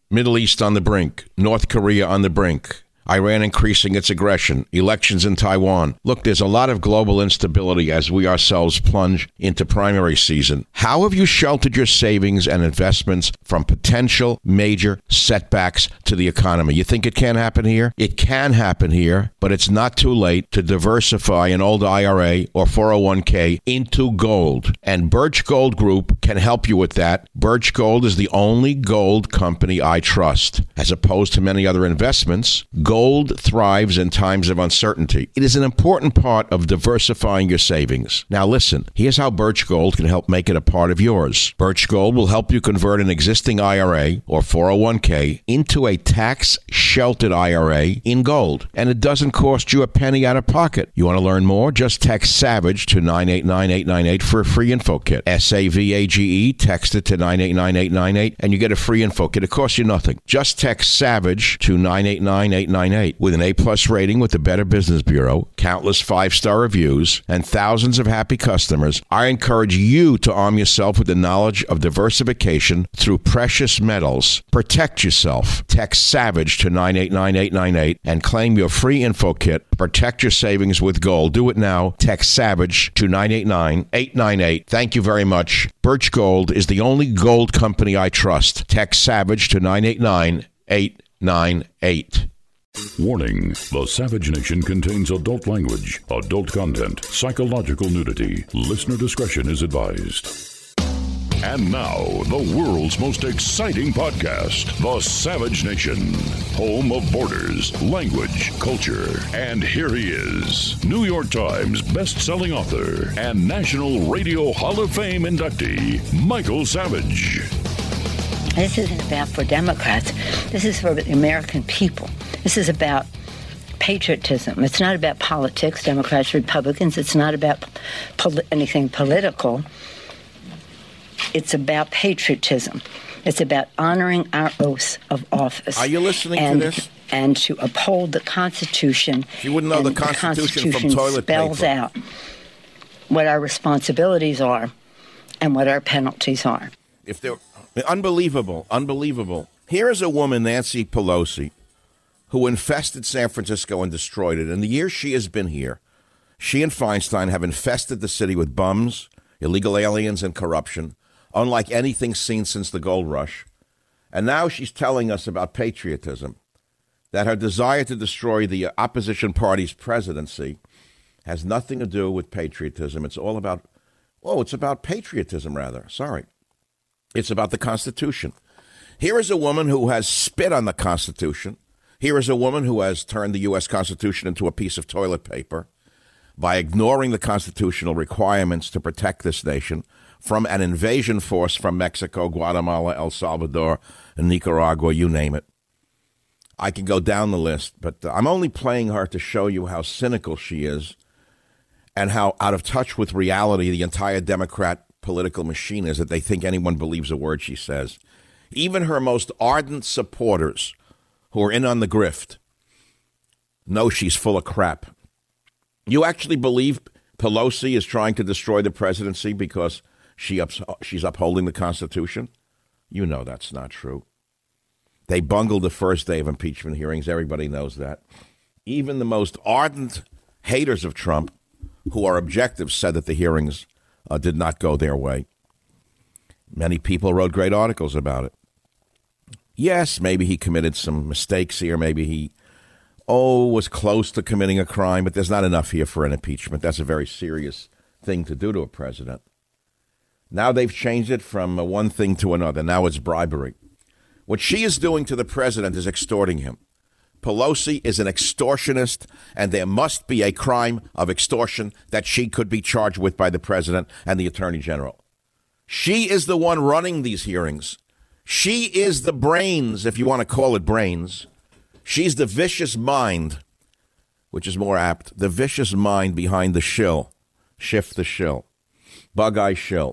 Middle East on the brink. North Korea on the brink. Iran increasing its aggression, elections in Taiwan. Look, there's a lot of global instability as we ourselves plunge into primary season. How have you sheltered your savings and investments from potential major setbacks to the economy? You think it can't happen here? It can happen here, but it's not too late to diversify an old IRA or 401k into gold. And Birch Gold Group can help you with that. Birch Gold is the only gold company I trust. As opposed to many other investments, gold thrives in times of uncertainty. It is an important part of diversifying your savings. Now listen, here's how Birch Gold can help make it a part of yours. Birch Gold will help you convert an existing IRA or 401k into a tax-sheltered IRA in gold. And it doesn't cost you a penny out of pocket. You want to learn more? Just text SAVAGE to 989-898 for a free info kit. SAVAGE, text it to 989-898 and you get a free info kit. It costs you nothing. Just text SAVAGE to 989-898. With an A+ rating with the Better Business Bureau, countless 5-star reviews, and thousands of happy customers, I encourage you to arm yourself with the knowledge of diversification through precious metals. Protect yourself. Text SAVAGE to 989-898 and claim your free info kit. Protect your savings with gold. Do it now. Text SAVAGE to 989-898. Thank you very much. Birch Gold is the only gold company I trust. Text SAVAGE to 989-898. Warning, the Savage Nation contains adult language, adult content, psychological nudity. Listener discretion is advised. And now, the world's most exciting podcast, The Savage Nation, home of borders, language, culture. And here he is, New York Times best-selling author and National Radio Hall of Fame inductee, Michael Savage. This isn't about for Democrats. This is for the American people. This is about patriotism. It's not about politics, Democrats, Republicans. It's not about anything political. It's about patriotism. It's about honoring our oath of office. Are you listening to this? And to uphold the Constitution. You wouldn't know the Constitution from toilet paper. Spells out what our responsibilities are and what our penalties are. If they're unbelievable. Here is a woman, Nancy Pelosi, who infested San Francisco and destroyed it. In the years she has been here, she and Feinstein have infested the city with bums, illegal aliens, and corruption, unlike anything seen since the gold rush. And now she's telling us about patriotism, that her desire to destroy the opposition party's presidency has nothing to do with patriotism. It's all about, it's about patriotism, rather. Sorry. It's about the Constitution. Here is a woman who has spit on the Constitution. Here is a woman who has turned the U.S. Constitution into a piece of toilet paper by ignoring the constitutional requirements to protect this nation from an invasion force from Mexico, Guatemala, El Salvador, and Nicaragua, you name it. I can go down the list, but I'm only playing her to show you how cynical she is and how out of touch with reality the entire Democrat political machine is, that they think anyone believes a word she says. Even her most ardent supporters who are in on the grift know she's full of crap. You actually believe Pelosi is trying to destroy the presidency because she's upholding the Constitution? You know that's not true. They bungled the first day of impeachment hearings. Everybody knows that. Even the most ardent haters of Trump, who are objective, said that the hearings did not go their way. Many people wrote great articles about it. Yes, maybe he committed some mistakes here. Maybe he, was close to committing a crime, but there's not enough here for an impeachment. That's a very serious thing to do to a president. Now they've changed it from one thing to another. Now it's bribery. What she is doing to the president is extorting him. Pelosi is an extortionist, and there must be a crime of extortion that she could be charged with by the president and the attorney general. She is the one running these hearings. She is the brains, if you want to call it brains. She's the vicious mind, which is more apt, the vicious mind behind the shill. Shift the shill. Bug-eye shill.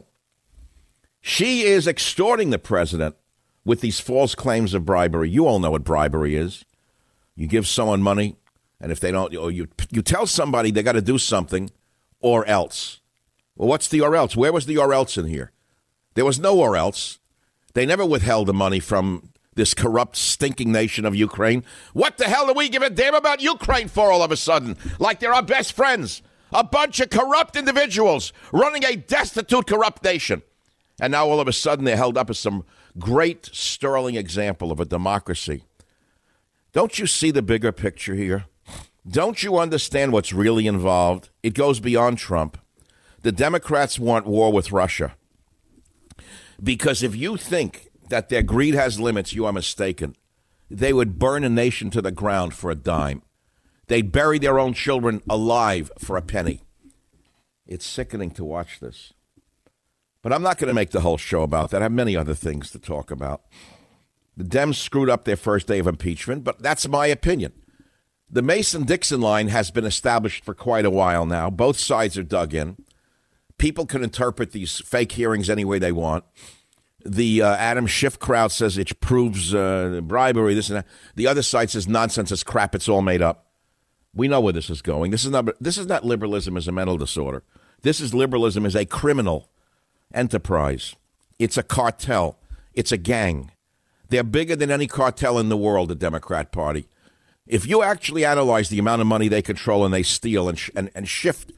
She is extorting the president with these false claims of bribery. You all know what bribery is. You give someone money, and if they don't, or you tell somebody they got to do something, or else. Well, what's the or else? Where was the or else in here? There was no or else. They never withheld the money from this corrupt, stinking nation of Ukraine. What the hell do we give a damn about Ukraine for all of a sudden? Like they're our best friends. A bunch of corrupt individuals running a destitute, corrupt nation. And now all of a sudden they're held up as some great, sterling example of a democracy. Don't you see the bigger picture here? Don't you understand what's really involved? It goes beyond Trump. The Democrats want war with Russia. Because if you think that their greed has limits, you are mistaken. They would burn a nation to the ground for a dime. They'd bury their own children alive for a penny. It's sickening to watch this. But I'm not going to make the whole show about that. I have many other things to talk about. The Dems screwed up their first day of impeachment, but that's my opinion. The Mason-Dixon line has been established for quite a while now. Both sides are dug in. People can interpret these fake hearings any way they want. The Adam Schiff crowd says it proves bribery, this and that. The other side says nonsense, it's crap, it's all made up. We know where this is going. This is not liberalism as a mental disorder. This is liberalism as a criminal enterprise. It's a cartel. It's a gang. They're bigger than any cartel in the world, the Democrat Party. If you actually analyze the amount of money they control and they steal and shift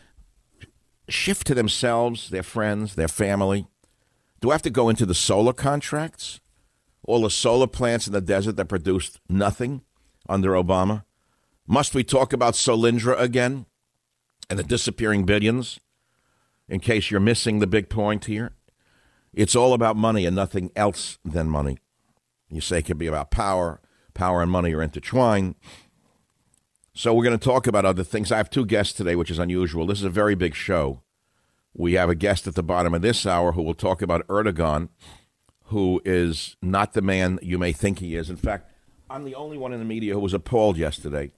to themselves, their friends, their family, do I have to go into the solar contracts? All the solar plants in the desert that produced nothing under Obama? Must we talk about Solyndra again and the disappearing billions? In case you're missing the big point here, it's all about money and nothing else than money. You say it could be about power. Power and money are intertwined. So we're going to talk about other things. I have two guests today, which is unusual. This is a very big show. We have a guest at the bottom of this hour who will talk about Erdogan, who is not the man you may think he is. In fact, I'm the only one in the media who was appalled yesterday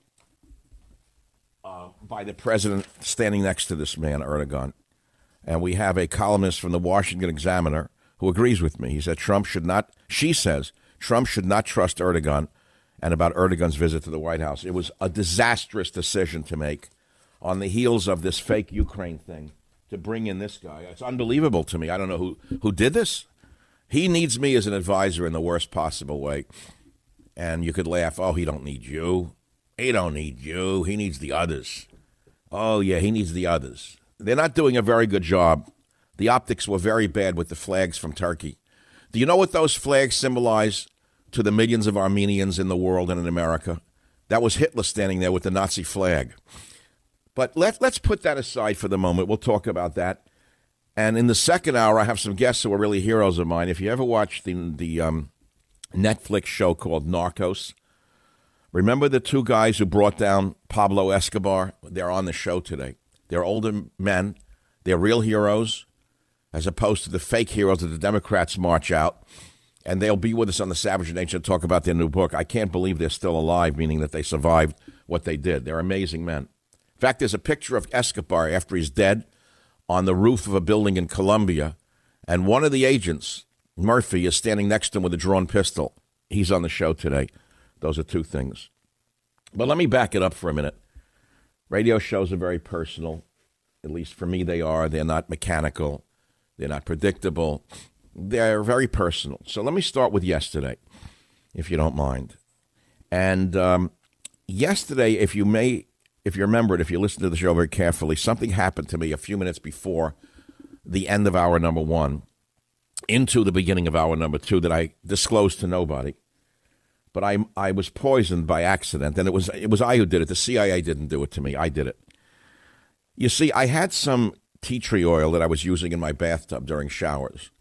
by the president standing next to this man, Erdogan. And we have a columnist from the Washington Examiner who agrees with me. He said she says Trump should not trust Erdogan, and about Erdogan's visit to the White House. It was a disastrous decision to make on the heels of this fake Ukraine thing to bring in this guy. It's unbelievable to me. I don't know who did this. He needs me as an advisor in the worst possible way. And you could laugh, oh, he don't need you. He don't need you. He needs the others. Oh, yeah, he needs the others. They're not doing a very good job. The optics were very bad with the flags from Turkey. Do you know what those flags symbolize to the millions of Armenians in the world and in America? That was Hitler standing there with the Nazi flag. But let's put that aside for the moment. We'll talk about that. And in the second hour, I have some guests who are really heroes of mine. If you ever watched the Netflix show called Narcos, remember the two guys who brought down Pablo Escobar? They're on the show today. They're older men. They're real heroes, as opposed to the fake heroes that the Democrats march out. And they'll be with us on the Savage Nation to talk about their new book. I can't believe they're still alive, meaning that they survived what they did. They're amazing men. In fact, there's a picture of Escobar after he's dead on the roof of a building in Colombia. And one of the agents, Murphy, is standing next to him with a drawn pistol. He's on the show today. Those are two things. But let me back it up for a minute. Radio shows are very personal. At least for me, they are. They're not mechanical. They're not predictable. They're very personal. So let me start with yesterday, if you don't mind. And yesterday, if you remember it, if you listen to the show very carefully, something happened to me a few minutes before the end of hour number one into the beginning of hour number two that I disclosed to nobody. But I was poisoned by accident, and it was I who did it. The CIA didn't do it to me. I did it. You see, I had some tea tree oil that I was using in my bathtub during showers.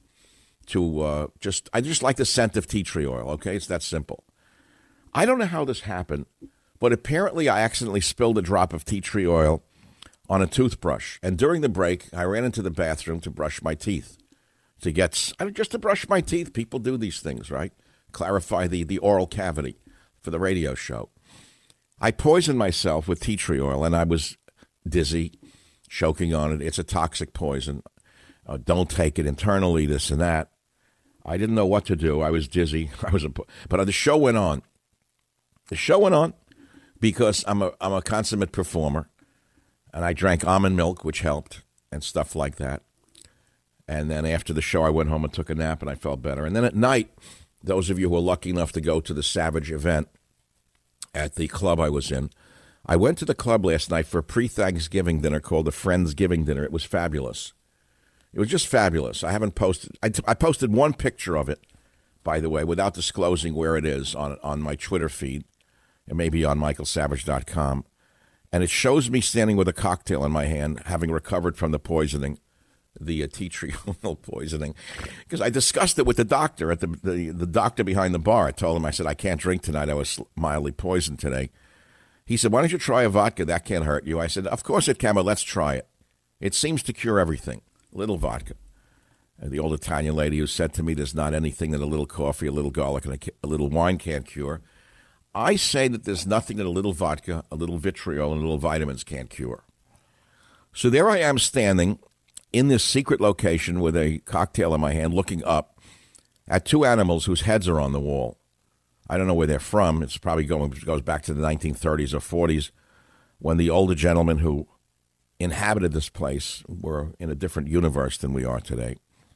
I just like the scent of tea tree oil, okay? It's that simple. I don't know how this happened, but apparently I accidentally spilled a drop of tea tree oil on a toothbrush. And during the break, I ran into the bathroom to brush my teeth. Just to brush my teeth. People do these things, right? Clarify the oral cavity for the radio show. I poisoned myself with tea tree oil, and I was dizzy, choking on it. It's a toxic poison. Don't take it internally, this and that. I didn't know what to do. I was dizzy. But the show went on. The show went on because I'm a consummate performer, and I drank almond milk, which helped, and stuff like that. And then after the show, I went home and took a nap, and I felt better. And then at night, those of you who are lucky enough to go to the Savage event at the club I was in, I went to the club last night for a pre-Thanksgiving dinner called the Friendsgiving dinner. It was fabulous. It was just fabulous. I haven't posted. I posted one picture of it, by the way, without disclosing where it is on my Twitter feed. It may be on michaelsavage.com. And it shows me standing with a cocktail in my hand, having recovered from the poisoning, the tea tree oil poisoning. Because I discussed it with the doctor, at the doctor behind the bar. I told him, I said, I can't drink tonight. I was mildly poisoned today. He said, why don't you try a vodka? That can't hurt you. I said, of course it can, but let's try it. It seems to cure everything. A little vodka. And the old Italian lady who said to me, there's not anything that a little coffee, a little garlic, and a little wine can't cure. I say that there's nothing that a little vodka, a little vitriol, and a little vitamins can't cure. So there I am standing in this secret location with a cocktail in my hand, looking up at two animals whose heads are on the wall. I don't know where they're from. It's probably goes back to the 1930s or 40s when the older gentlemen who inhabited this place were in a different universe than we are today.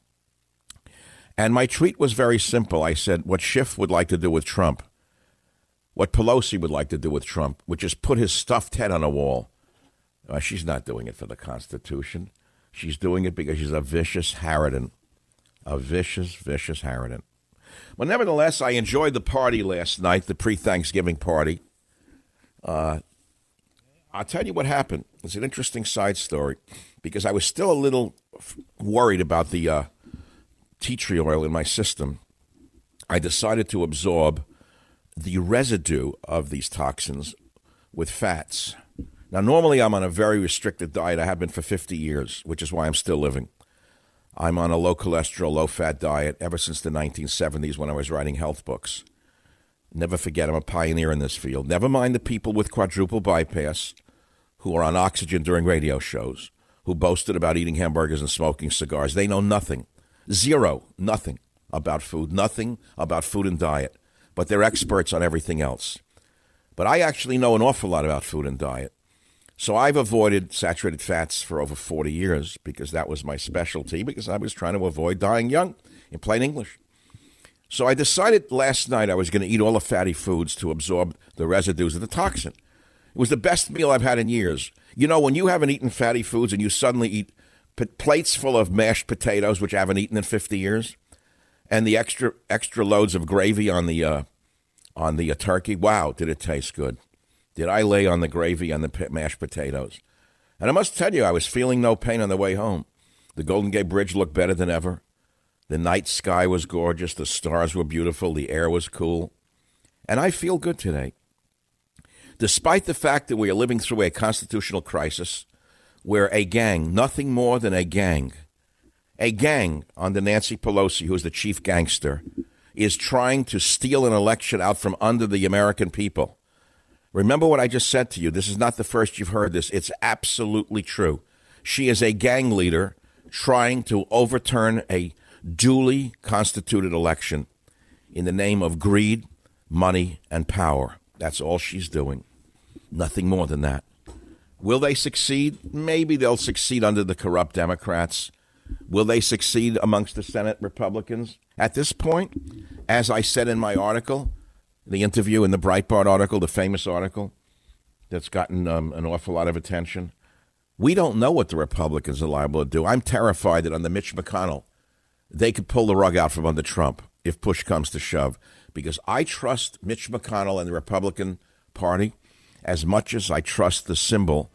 And my tweet was very simple. I said, what Schiff would like to do with Trump, what Pelosi would like to do with Trump, which is put his stuffed head on a wall. She's not doing it for the Constitution. She's doing it because she's a vicious harridan. A vicious, vicious harridan. But nevertheless, I enjoyed the party last night, the pre-Thanksgiving party. I'll tell you what happened. It's an interesting side story because I was still a little worried about the tea tree oil in my system. I decided to absorb the residue of these toxins with fats. Now, normally I'm on a very restricted diet. I have been for 50 years, which is why I'm still living. I'm on a low-cholesterol, low-fat diet ever since the 1970s when I was writing health books. Never forget, I'm a pioneer in this field. Never mind the people with quadruple bypass who are on oxygen during radio shows, who boasted about eating hamburgers and smoking cigars. They know nothing. Zero, nothing about food, nothing about food and diet. But they're experts on everything else. But I actually know an awful lot about food and diet. So I've avoided saturated fats for over 40 years because that was my specialty, because I was trying to avoid dying young, in plain English. So I decided last night I was going to eat all the fatty foods to absorb the residues of the toxin. It was the best meal I've had in years. You know, when you haven't eaten fatty foods and you suddenly eat plates full of mashed potatoes, which I haven't eaten in 50 years, and the extra loads of gravy on the turkey. Wow, did it taste good? Did I lay on the gravy on the mashed potatoes? And I must tell you, I was feeling no pain on the way home. The Golden Gate Bridge looked better than ever. The night sky was gorgeous. The stars were beautiful. The air was cool. And I feel good today. Despite the fact that we are living through a constitutional crisis where a gang, nothing more than a gang under Nancy Pelosi, who is the chief gangster, is trying to steal an election out from under the American people. Remember what I just said to you. This is not the first you've heard this. It's absolutely true. She is a gang leader trying to overturn a duly constituted election in the name of greed, money, and power. That's all she's doing. Nothing more than that. Will they succeed? Maybe they'll succeed under the corrupt Democrats. Will they succeed amongst the Senate Republicans? At this point, as I said in my article, the interview in the Breitbart article, the famous article that's gotten an awful lot of attention, we don't know what the Republicans are liable to do. I'm terrified that under Mitch McConnell, they could pull the rug out from under Trump if push comes to shove, because I trust Mitch McConnell and the Republican Party as much as I trust the symbol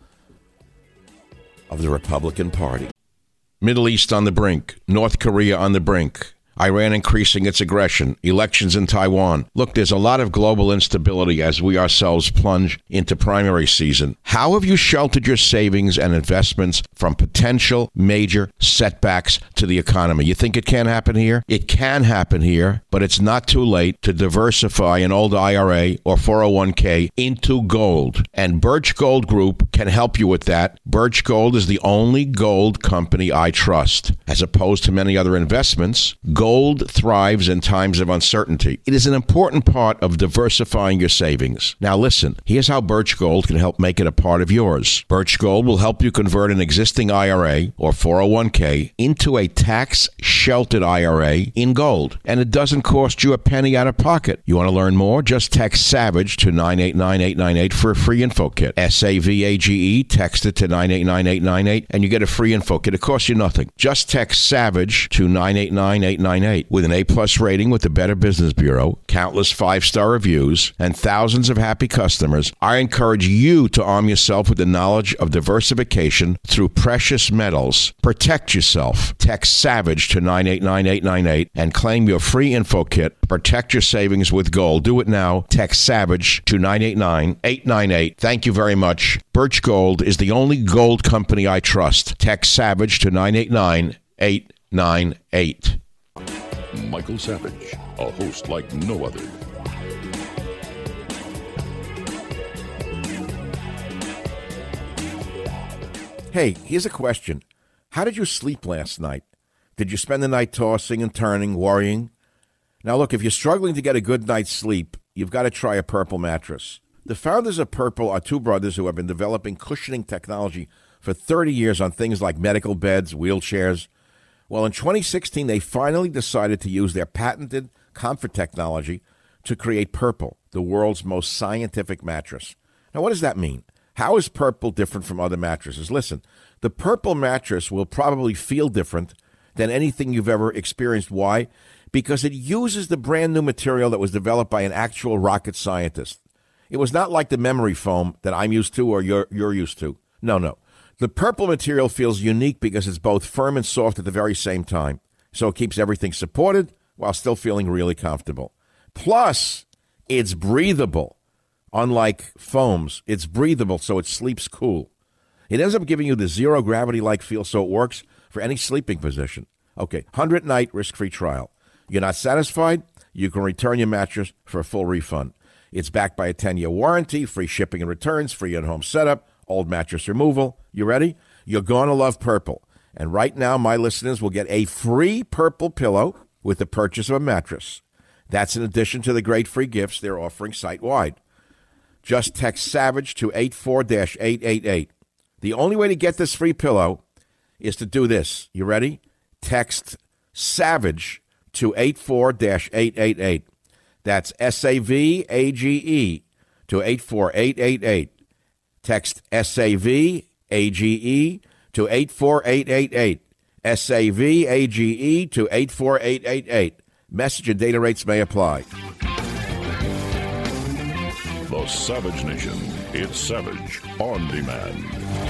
of the Republican Party. Middle East on the brink. North Korea on the brink. Iran increasing its aggression, elections in Taiwan. Look, there's a lot of global instability as we ourselves plunge into primary season. How have you sheltered your savings and investments from potential major setbacks to the economy? You think it can happen here? It can happen here, but it's not too late to diversify an old IRA or 401k into gold. And Birch Gold Group can help you with that. Birch Gold is the only gold company I trust. As opposed to many other investments, gold gold thrives in times of uncertainty. It is an important part of diversifying your savings. Now listen, here's how Birch Gold can help make it a part of yours. Birch Gold will help you convert an existing IRA or 401k into a tax-sheltered IRA in gold. And it doesn't cost you a penny out of pocket. You want to learn more? Just text SAVAGE to 989-898 for a free info kit. SAVAGE, text it to 989-898 and you get a free info kit. It costs you nothing. Just text SAVAGE to 989-898. With an A-plus rating with the Better Business Bureau, countless 5-star reviews, and thousands of happy customers, I encourage you to arm yourself with the knowledge of diversification through precious metals. Protect yourself. Text SAVAGE to 989-898 and claim your free info kit. Protect your savings with gold. Do it now. Text SAVAGE to 989-898. Thank you very much. Birch Gold is the only gold company I trust. Text SAVAGE to 989-898. Michael Savage, a host like no other. Hey, here's a question. How did you sleep last night? Did you spend the night tossing and turning, worrying? Now look, if you're struggling to get a good night's sleep, you've got to try a Purple mattress. The founders of Purple are two brothers who have been developing cushioning technology for 30 years on things like medical beds, wheelchairs. Well, in 2016, they finally decided to use their patented comfort technology to create Purple, the world's most scientific mattress. Now, what does that mean? How is Purple different from other mattresses? Listen, the Purple mattress will probably feel different than anything you've ever experienced. Why? Because it uses the brand new material that was developed by an actual rocket scientist. It was not like the memory foam that I'm used to or you're used to. No. The Purple material feels unique because it's both firm and soft at the very same time. So it keeps everything supported while still feeling really comfortable. Plus, it's breathable. Unlike foams, it's breathable, so it sleeps cool. It ends up giving you the zero gravity-like feel, so it works for any sleeping position. Okay, 100-night risk-free trial. You're not satisfied? You can return your mattress for a full refund. It's backed by a 10-year warranty, free shipping and returns, free in-home setup, old mattress removal. You ready? You're going to love Purple. And right now, my listeners will get a free Purple pillow with the purchase of a mattress. That's in addition to the great free gifts they're offering site-wide. Just text SAVAGE to 84-888. The only way to get this free pillow is to do this. You ready? Text SAVAGE to 84-888. That's SAVAGE to 84888. Text SAVAGE to 84888. SAVAGE to 84888. Message and data rates may apply. The Savage Nation. It's Savage on Demand.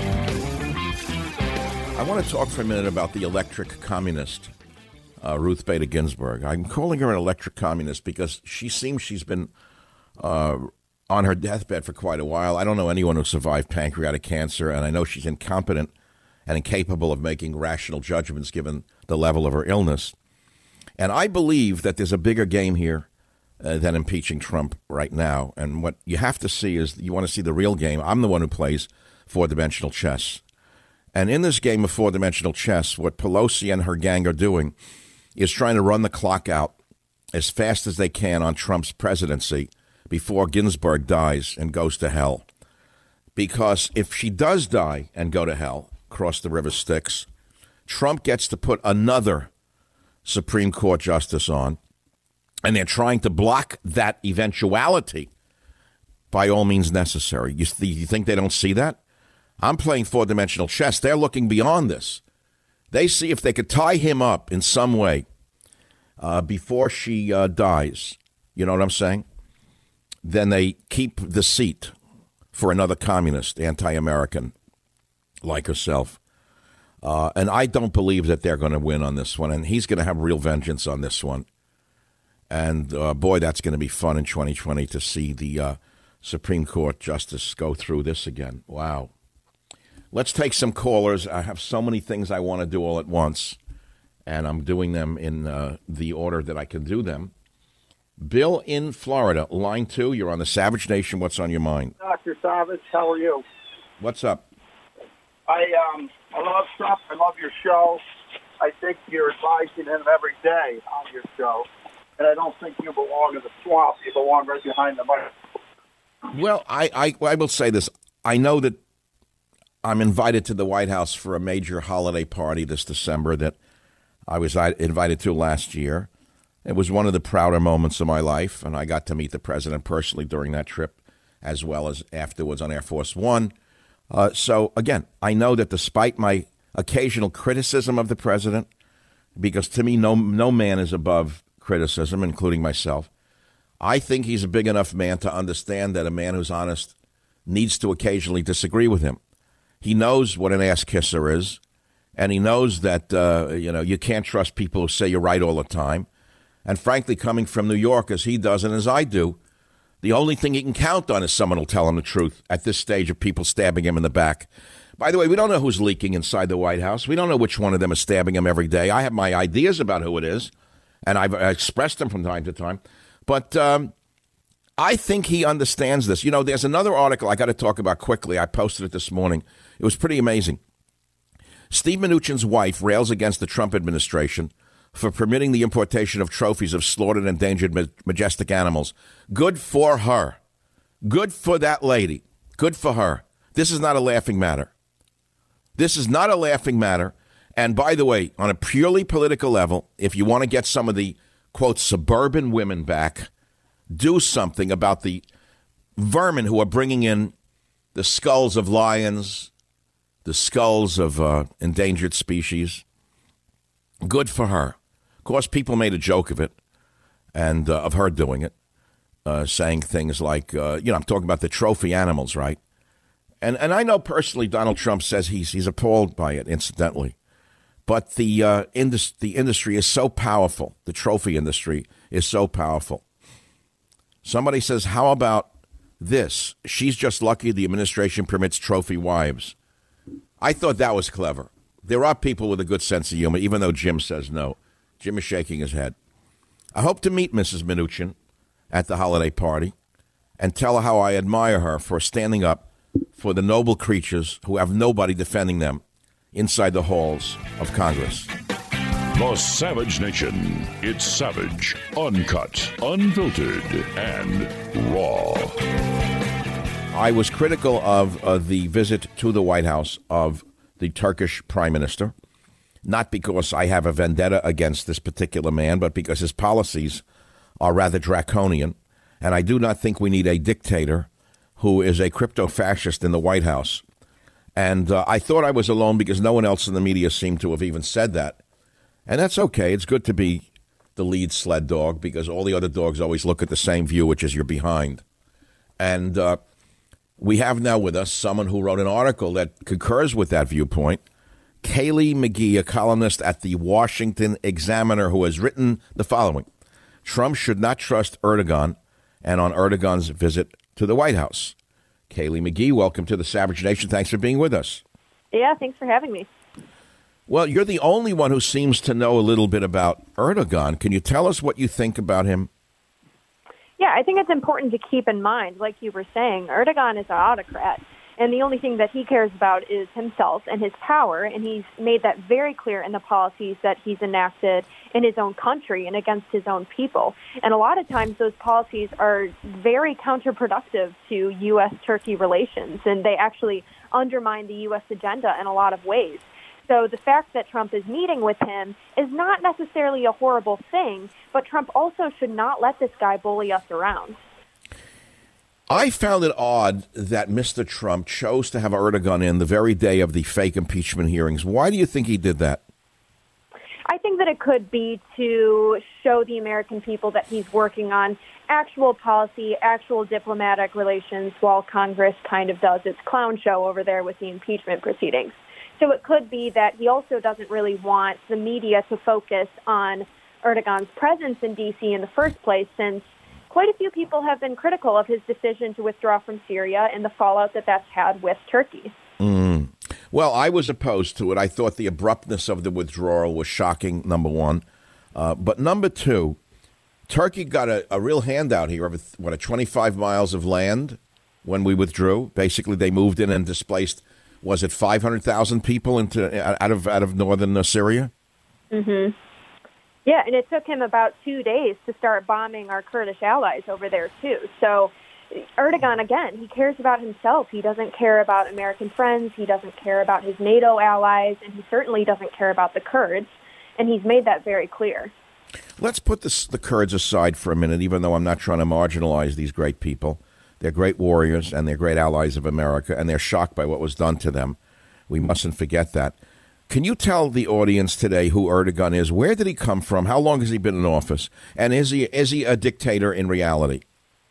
I want to talk for a minute about the electric communist, Ruth Bader Ginsburg. I'm calling her an electric communist because she seems she's been on her deathbed for quite a while. I don't know anyone who survived pancreatic cancer, and I know she's incompetent and incapable of making rational judgments given the level of her illness. And I believe that there's a bigger game here than impeaching Trump right now. And what you have to see is you want to see the real game. I'm the one who plays four-dimensional chess. And in this game of four-dimensional chess, what Pelosi and her gang are doing is trying to run the clock out as fast as they can on Trump's presidency before Ginsburg dies and goes to hell. Because if she does die and go to hell, cross the river Styx, Trump gets to put another Supreme Court justice on, and they're trying to block that eventuality by all means necessary. You think they don't see that? I'm playing four-dimensional chess. They're looking beyond this. They see if they could tie him up in some way before she dies. You know what I'm saying? Then they keep the seat for another communist, anti-American like herself. And I don't believe that they're going to win on this one. And he's going to have real vengeance on this one. And, boy, that's going to be fun in 2020 to see the Supreme Court justice go through this again. Wow. Let's take some callers. I have so many things I want to do all at once, and I'm doing them in the order that I can do them. Bill in Florida, line 2, you're on the Savage Nation. What's on your mind? Dr. Savage, how are you? What's up? I love Trump. I love your show. I think you're advising him every day on your show, and I don't think you belong in the swamp. You belong right behind the mic. Well, I will say this. I know that I'm invited to the White House for a major holiday party this December that I was invited to last year. It was one of the prouder moments of my life, and I got to meet the president personally during that trip, as well as afterwards on Air Force One. So, again, I know that despite my occasional criticism of the president, because to me no man is above criticism, including myself, I think he's a big enough man to understand that a man who's honest needs to occasionally disagree with him. He knows what an ass kisser is, and he knows that you can't trust people who say you're right all the time. And frankly, coming from New York as he does and as I do, the only thing he can count on is someone will tell him the truth at this stage of people stabbing him in the back. By the way, we don't know who's leaking inside the White House. We don't know which one of them is stabbing him every day. I have my ideas about who it is, and I've expressed them from time to time. But I think he understands this. You know, there's another article I got to talk about quickly. I posted it this morning. It was pretty amazing. Steve Mnuchin's wife rails against the Trump administration for permitting the importation of trophies of slaughtered and endangered majestic animals. Good for her. Good for that lady. Good for her. This is not a laughing matter. This is not a laughing matter. And by the way, on a purely political level, if you want to get some of the, quote, suburban women back, do something about the vermin who are bringing in the skulls of lions, the skulls of endangered species. Good for her. Of course, people made a joke of it and of her doing it, saying things like, I'm talking about the trophy animals, right? And I know personally Donald Trump says he's appalled by it, incidentally. But the industry is so powerful. The trophy industry is so powerful. Somebody says, how about this? She's just lucky the administration permits trophy wives. I thought that was clever. There are people with a good sense of humor, even though Jim says no. Jim is shaking his head. I hope to meet Mrs. Mnuchin at the holiday party and tell her how I admire her for standing up for the noble creatures who have nobody defending them inside the halls of Congress. The Savage Nation. It's savage, uncut, unfiltered, and raw. I was critical of the visit to the White House of the Turkish prime minister, not because I have a vendetta against this particular man, but because his policies are rather draconian. And I do not think we need a dictator who is a crypto-fascist in the White House. And I thought I was alone because no one else in the media seemed to have even said that. And that's okay. It's good to be the lead sled dog because all the other dogs always look at the same view, which is you're behind. And we have now with us someone who wrote an article that concurs with that viewpoint, Kayleigh McGee, a columnist at the Washington Examiner, who has written the following. Trump should not trust Erdogan, and on Erdogan's visit to the White House. Kayleigh McGee, welcome to the Savage Nation. Thanks for being with us. Yeah, thanks for having me. Well, you're the only one who seems to know a little bit about Erdogan. Can you tell us what you think about him? Yeah, I think it's important to keep in mind, like you were saying, Erdogan is an autocrat, and the only thing that he cares about is himself and his power, and he's made that very clear in the policies that he's enacted in his own country and against his own people. And a lot of times those policies are very counterproductive to U.S.-Turkey relations, and they actually undermine the U.S. agenda in a lot of ways. So the fact that Trump is meeting with him is not necessarily a horrible thing, but Trump also should not let this guy bully us around. I found it odd that Mr. Trump chose to have Erdogan in the very day of the fake impeachment hearings. Why do you think he did that? I think that it could be to show the American people that he's working on actual policy, actual diplomatic relations, while Congress kind of does its clown show over there with the impeachment proceedings. So it could be that he also doesn't really want the media to focus on Erdogan's presence in D.C. in the first place, since quite a few people have been critical of his decision to withdraw from Syria and the fallout that that's had with Turkey. Well, I was opposed to it. I thought the abruptness of the withdrawal was shocking, number one. But number two, Turkey got a real handout here of, 25 miles of land when we withdrew. Basically, they moved in and displaced, was it 500,000 people out of northern Syria? Mm-hmm. Yeah, and it took him about 2 days to start bombing our Kurdish allies over there, too. So Erdogan, again, he cares about himself. He doesn't care about American friends. He doesn't care about his NATO allies, and he certainly doesn't care about the Kurds. And he's made that very clear. Let's put the Kurds aside for a minute, even though I'm not trying to marginalize these great people. They're great warriors, and they're great allies of America, and they're shocked by what was done to them. We mustn't forget that. Can you tell the audience today who Erdogan is? Where did he come from? How long has he been in office? And is he a dictator in reality?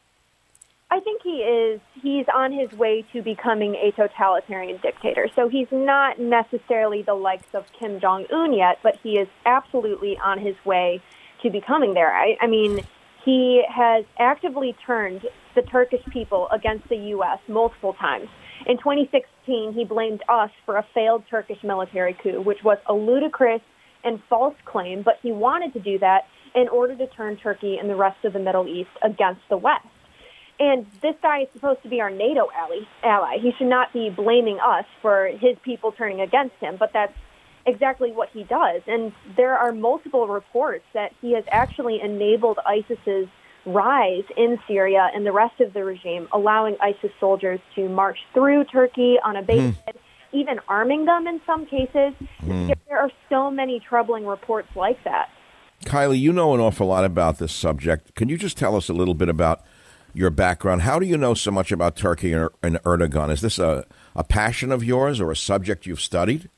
I think he is. He's on his way to becoming a totalitarian dictator. So he's not necessarily the likes of Kim Jong-un yet, but he is absolutely on his way to becoming there. I mean, he has actively turned the Turkish people against the U.S. multiple times. In 2016, he blamed us for a failed Turkish military coup, which was a ludicrous and false claim, but he wanted to do that in order to turn Turkey and the rest of the Middle East against the West. And this guy is supposed to be our NATO ally. He should not be blaming us for his people turning against him, but that's exactly what he does. And there are multiple reports that he has actually enabled ISIS's rise in Syria and the rest of the regime, allowing ISIS soldiers to march through Turkey on a base, even arming them in some cases. There are so many troubling reports like that. Kylie, you know an awful lot about this subject. Can you just tell us a little bit about your background? How do you know so much about Turkey and Erdogan? Is this a passion of yours or a subject you've studied?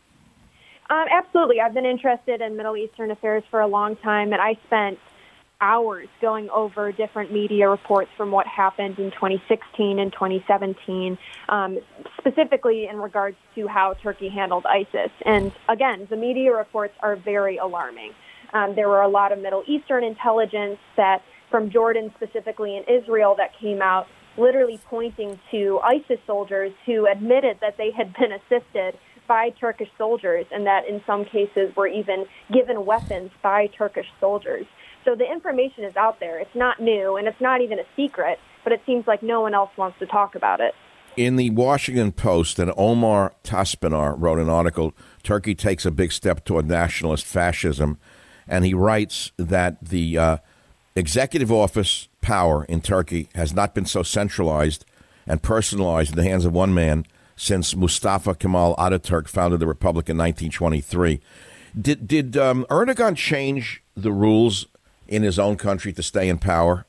Absolutely. I've been interested in Middle Eastern affairs for a long time, and I spent hours going over different media reports from what happened in 2016 and 2017, specifically in regards to how Turkey handled ISIS. And again, the media reports are very alarming. There were a lot of Middle Eastern intelligence that from Jordan specifically and Israel that came out literally pointing to ISIS soldiers who admitted that they had been assisted by Turkish soldiers and that in some cases were even given weapons by Turkish soldiers. So the information is out there. It's not new, and it's not even a secret, but it seems like no one else wants to talk about it. In the Washington Post, and Omar Taspinar wrote an article, Turkey takes a big step toward nationalist fascism, and he writes that the executive office power in Turkey has not been so centralized and personalized in the hands of one man since Mustafa Kemal Ataturk founded the republic in 1923. Did Erdogan change the rules in his own country to stay in power?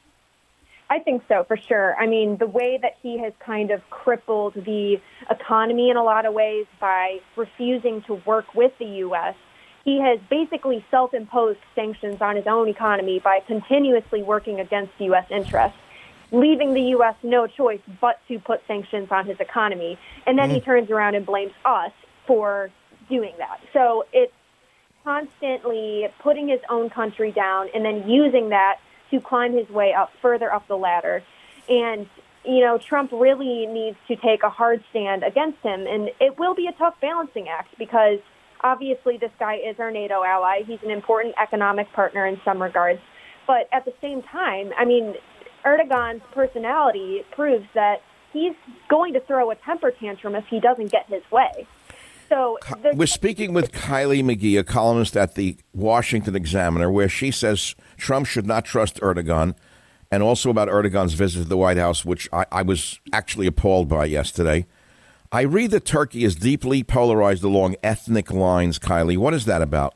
I think so, for sure. I mean, the way that he has kind of crippled the economy in a lot of ways by refusing to work with the U.S., he has basically self-imposed sanctions on his own economy by continuously working against U.S. interests, leaving the U.S. no choice but to put sanctions on his economy. And then he turns around and blames us for doing that. So it's constantly putting his own country down and then using that to climb his way up further up the ladder. And, you know, Trump really needs to take a hard stand against him. And it will be a tough balancing act because obviously this guy is our NATO ally. He's an important economic partner in some regards. But at the same time, I mean, Erdogan's personality proves that he's going to throw a temper tantrum if he doesn't get his way. So we're speaking with Kylie McGee, a columnist at the Washington Examiner, where she says Trump should not trust Erdogan, and also about Erdogan's visit to the White House, which I was actually appalled by yesterday. I read that Turkey is deeply polarized along ethnic lines, Kylie. What is that about?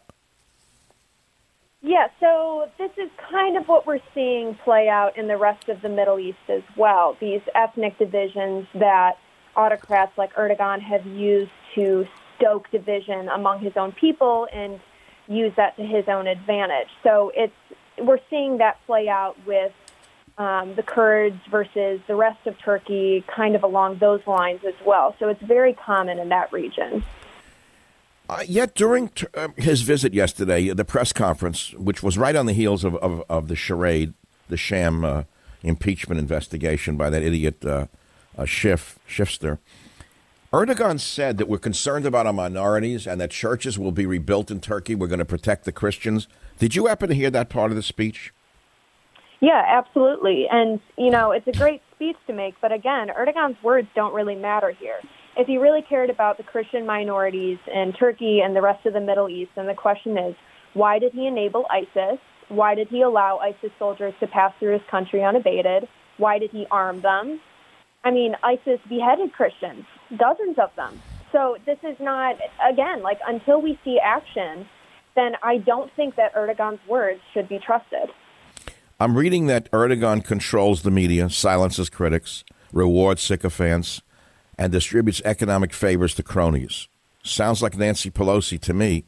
Yeah, so this is kind of what we're seeing play out in the rest of the Middle East as well. These ethnic divisions that autocrats like Erdogan have used to stoke division among his own people and use that to his own advantage. So we're seeing that play out with the Kurds versus the rest of Turkey, kind of along those lines as well. So it's very common in that region. Yet during his visit yesterday, the press conference, which was right on the heels of the charade, the sham impeachment investigation by that idiot Schiffster, Erdogan said that we're concerned about our minorities and that churches will be rebuilt in Turkey. We're going to protect the Christians. Did you happen to hear that part of the speech? Yeah, absolutely. And, you know, it's a great speech to make. But again, Erdogan's words don't really matter here. if he really cared about the Christian minorities in Turkey and the rest of the Middle East, then the question is, why did he enable ISIS? Why did he allow ISIS soldiers to pass through his country unabated? Why did he arm them? I mean, ISIS beheaded Christians, dozens of them. So this is not, again, like, until we see action, then I don't think that Erdogan's words should be trusted. I'm reading that Erdogan controls the media, silences critics, rewards sycophants, and distributes economic favors to cronies. Sounds like Nancy Pelosi to me.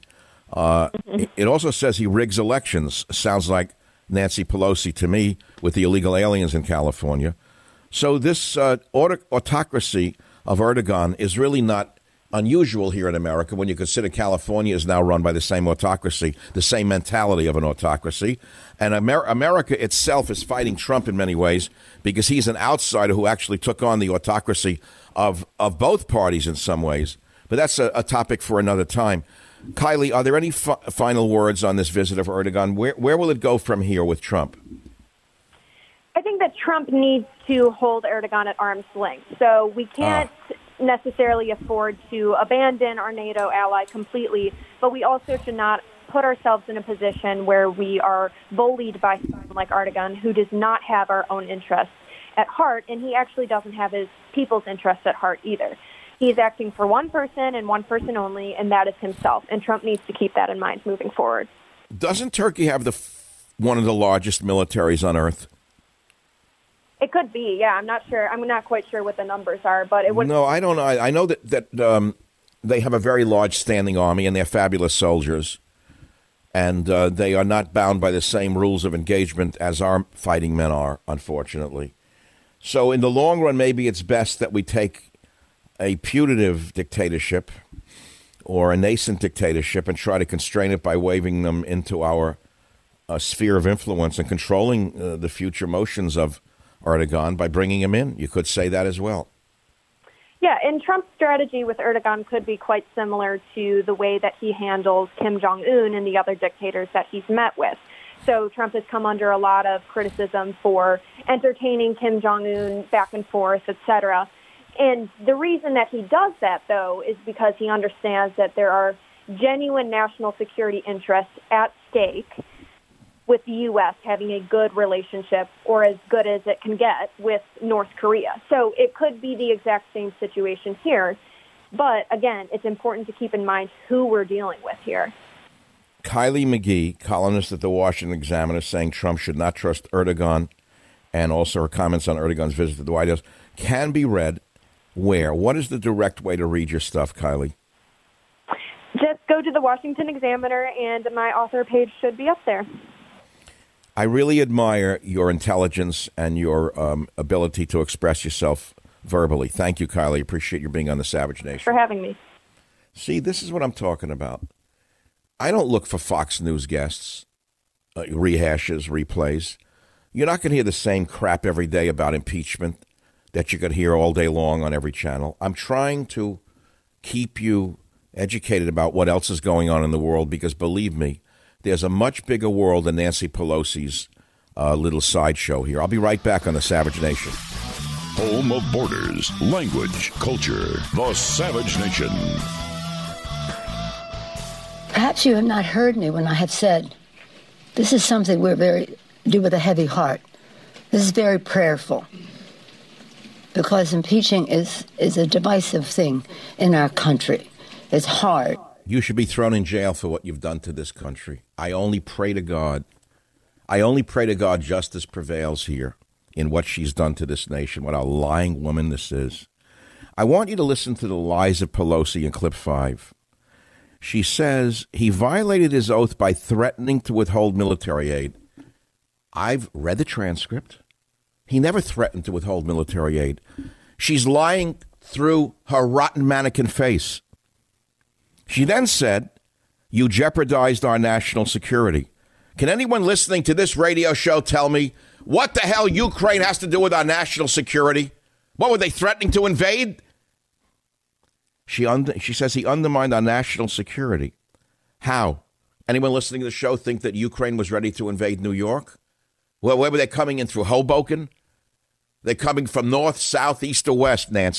It also says he rigs elections. Sounds like Nancy Pelosi to me with the illegal aliens in California. So this autocracy of Erdogan is really not unusual here in America when you consider California is now run by the same autocracy, the same mentality of an autocracy. And America itself is fighting Trump in many ways because he's an outsider who actually took on the autocracy of both parties in some ways. But that's a topic for another time. Kylie, are there any final words on this visit of Erdogan? Where will it go from here with Trump? I think that Trump needs to hold Erdogan at arm's length. So we can't necessarily afford to abandon our NATO ally completely, but we also should not put ourselves in a position where we are bullied by someone like Erdogan, who does not have our own interests at heart, and he actually doesn't have his people's interests at heart either. He's acting for one person and one person only, and that is himself. And Trump needs to keep that in mind moving forward. Doesn't Turkey have one of the largest militaries on earth? It could be, yeah. I'm not sure. I'm not quite sure what the numbers are, but it would. No, I don't know. I know that they have a very large standing army, and they're fabulous soldiers, and they are not bound by the same rules of engagement as our fighting men are, unfortunately. So in the long run, maybe it's best that we take a putative dictatorship or a nascent dictatorship and try to constrain it by waving them into our sphere of influence and controlling the future motions of Erdogan by bringing him in. You could say that as well. Yeah, and Trump's strategy with Erdogan could be quite similar to the way that he handles Kim Jong-un and the other dictators that he's met with. So Trump has come under a lot of criticism for entertaining Kim Jong-un back and forth, etc. And the reason that he does that, though, is because he understands that there are genuine national security interests at stake with the U.S. having a good relationship, or as good as it can get, with North Korea. So it could be the exact same situation here. But again, it's important to keep in mind who we're dealing with here. Kylie McGee, columnist at the Washington Examiner, saying Trump should not trust Erdogan, and also her comments on Erdogan's visit to the White House, can be read where? What is the direct way to read your stuff, Kylie? Just go to the Washington Examiner, and my author page should be up there. I really admire your intelligence and your ability to express yourself verbally. Thank you, Kylie. Appreciate you being on the Savage Nation. For having me. See, this is what I'm talking about. I don't look for Fox News guests, rehashes, replays. You're not going to hear the same crap every day about impeachment that you could hear all day long on every channel. I'm trying to keep you educated about what else is going on in the world because, believe me, there's a much bigger world than Nancy Pelosi's little sideshow here. I'll be right back on the Savage Nation. Home of borders, language, culture, the Savage Nation. Perhaps you have not heard me when I have said, this is something we do with a heavy heart. This is very prayerful. Because impeaching is a divisive thing in our country. It's hard. You should be thrown in jail for what you've done to this country. I only pray to God. Justice prevails here in what she's done to this nation, what a lying woman this is. I want you to listen to the lies of Pelosi in clip 5. She says he violated his oath by threatening to withhold military aid. I've read the transcript. He never threatened to withhold military aid. She's lying through her rotten mannequin face. She then said, you jeopardized our national security. Can anyone listening to this radio show tell me what the hell Ukraine has to do with our national security? What, were they threatening to invade? She says he undermined our national security. How? Anyone listening to the show think that Ukraine was ready to invade New York? Well, where were they coming in, through Hoboken? They're coming from north, south, east, or west, Nancy.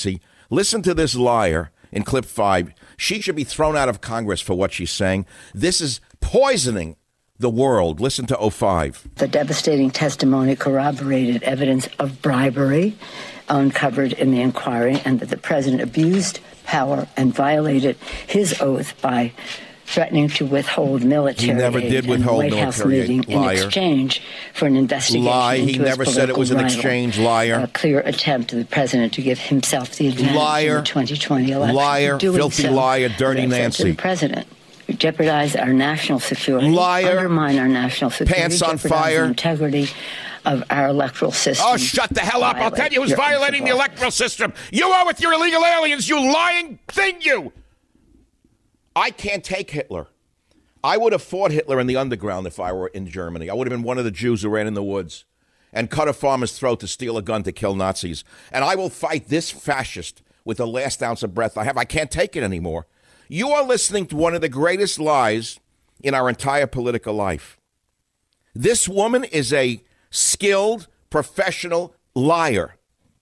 Listen to this liar in clip 5. She should be thrown out of Congress for what she's saying. This is poisoning the world. Listen to 05. The devastating testimony corroborated evidence of bribery uncovered in the inquiry, and that the president abused power and violated his oath by threatening to withhold military aid. He never did withhold White House military aid. meeting Liar. in exchange for an investigation. Lie. Into He his never said it was an political exchange. rival. Liar. A clear attempt of the president to give himself the advantage Liar. in the 2020 election. Liar. Doing Filthy so, liar. Dirty as I said Nancy. to the president, jeopardize our national security. Liar. Undermine our national security. Pants on jeopardize fire. the integrity of our electoral system. Oh, shut the hell up. I'll tell you who's violating the electoral system. You are with your illegal aliens, you lying thing, you. I can't take Hitler. I would have fought Hitler in the underground if I were in Germany. I would have been one of the Jews who ran in the woods and cut a farmer's throat to steal a gun to kill Nazis. And I will fight this fascist with the last ounce of breath I have. I can't take it anymore. You are listening to one of the greatest lies in our entire political life. This woman is a skilled, professional liar.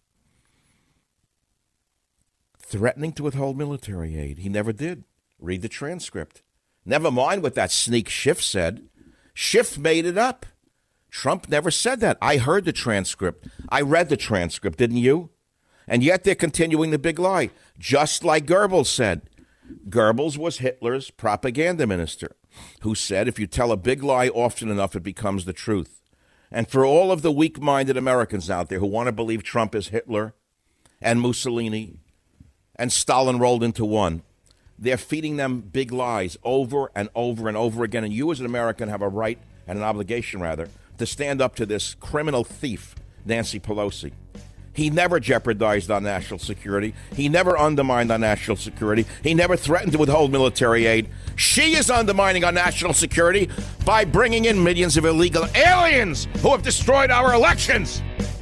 Threatening to withhold military aid. He never did. Read the transcript. Never mind what that sneak Schiff said. Schiff made it up. Trump never said that. I heard the transcript. I read the transcript, didn't you? And yet they're continuing the big lie, just like Goebbels said. Goebbels was Hitler's propaganda minister, who said if you tell a big lie often enough, it becomes the truth. And for all of the weak-minded Americans out there who want to believe Trump is Hitler and Mussolini and Stalin rolled into one, they're feeding them big lies over and over and over again. And you as an American have a right and an obligation, rather, to stand up to this criminal thief, Nancy Pelosi. He never jeopardized our national security. He never undermined our national security. He never threatened to withhold military aid. She is undermining our national security by bringing in millions of illegal aliens who have destroyed our elections.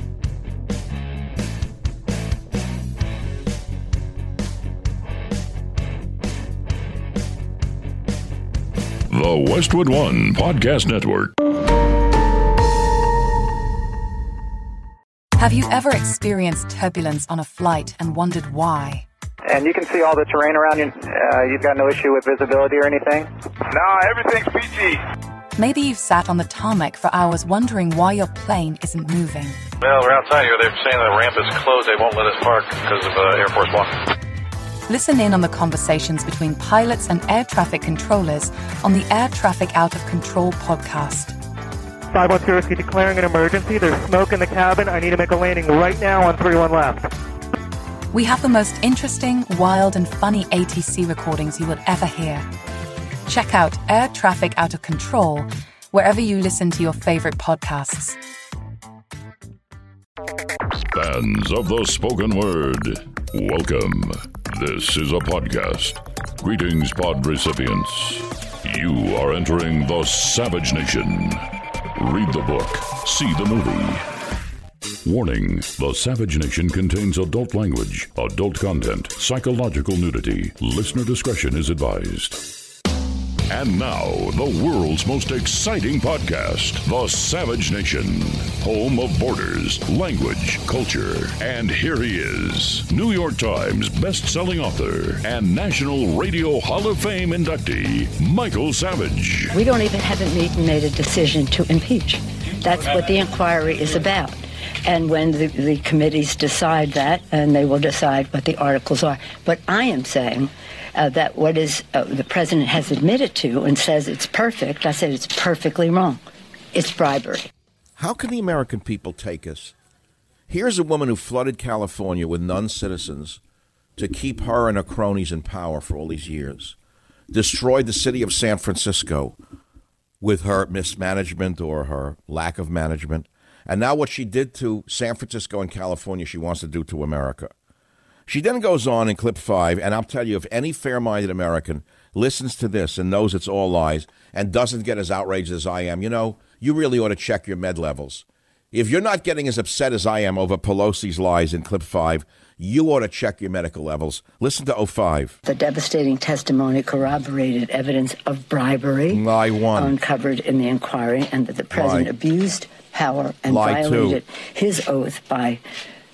The Westwood One Podcast Network. Have you ever experienced turbulence on a flight and wondered why? And you can see all the terrain around you. You've got no issue with visibility or anything? No, everything's PG. Maybe you've sat on the tarmac for hours wondering why your plane isn't moving. Well, we're outside here. They're saying the ramp is closed. They won't let us park because of Air Force One. Listen in on the conversations between pilots and air traffic controllers on the Air Traffic Out of Control podcast. 510 Whiskey declaring an emergency. There's smoke in the cabin. I need to make a landing right now on 31 left. We have the most interesting, wild, and funny ATC recordings you will ever hear. Check out Air Traffic Out of Control wherever you listen to your favorite podcasts. Fans of the spoken word, welcome. This is a podcast. Greetings, pod recipients. You are entering the Savage Nation. Read the book, see the movie. Warning, the Savage Nation contains adult language, adult content, psychological nudity. Listener discretion is advised. And now, the world's most exciting podcast, The Savage Nation, home of borders, language, culture. And here he is, New York Times best-selling author and National Radio Hall of Fame inductee, Michael Savage. We don't even haven't made a decision to impeach. That's what the inquiry is about. And when the committees decide that, and they will decide what the articles are. But I am saying that what is the president has admitted to and says it's perfect, I said it's perfectly wrong. It's bribery. How can the American people take us? Here's a woman who flooded California with non-citizens to keep her and her cronies in power for all these years. Destroyed the city of San Francisco with her mismanagement or her lack of management. And now what she did to San Francisco and California, she wants to do to America. She then goes on in clip 5, and I'll tell you, if any fair-minded American listens to this and knows it's all lies and doesn't get as outraged as I am, you know, you really ought to check your med levels. If you're not getting as upset as I am over Pelosi's lies in clip 5, you ought to check your medical levels. Listen to 05. The devastating testimony corroborated evidence of bribery uncovered in the inquiry, and that the president abused power and violated his oath by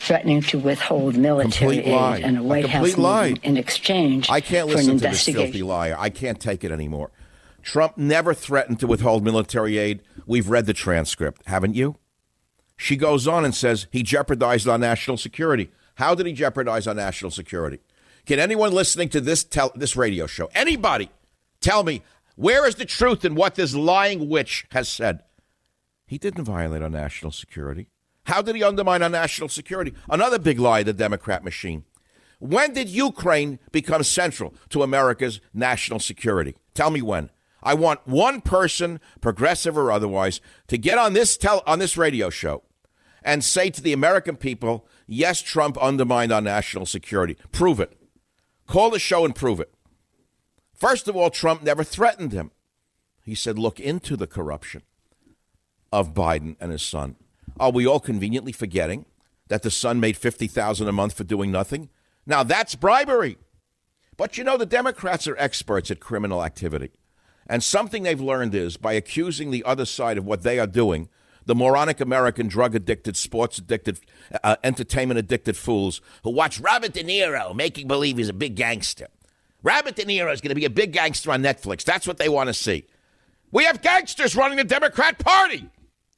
threatening to withhold military aid and a White House meeting in exchange I can't for an listen to this investigation. filthy liar. I can't take it anymore. Trump never threatened to withhold military aid. We've read the transcript, haven't you? She goes on and says he jeopardized our national security. How did he jeopardize our national security? Can anyone listening to this radio show, anybody, tell me where is the truth in what this lying witch has said? He didn't violate our national security. How did he undermine our national security? Another big lie of the Democrat machine. When did Ukraine become central to America's national security? Tell me when. I want one person, progressive or otherwise, to get on this radio show and say to the American people, yes, Trump undermined our national security. Prove it. Call the show and prove it. First of all, Trump never threatened him. He said, look into the corruption of Biden and his son. Are we all conveniently forgetting that the son made $50,000 a month for doing nothing? Now, that's bribery. But, you know, the Democrats are experts at criminal activity. And something they've learned is by accusing the other side of what they are doing, the moronic American drug-addicted, sports-addicted, entertainment-addicted fools who watch Robert De Niro making believe he's a big gangster. Robert De Niro is going to be a big gangster on Netflix. That's what they want to see. We have gangsters running the Democrat Party.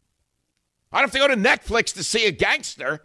I don't have to go to Netflix to see a gangster.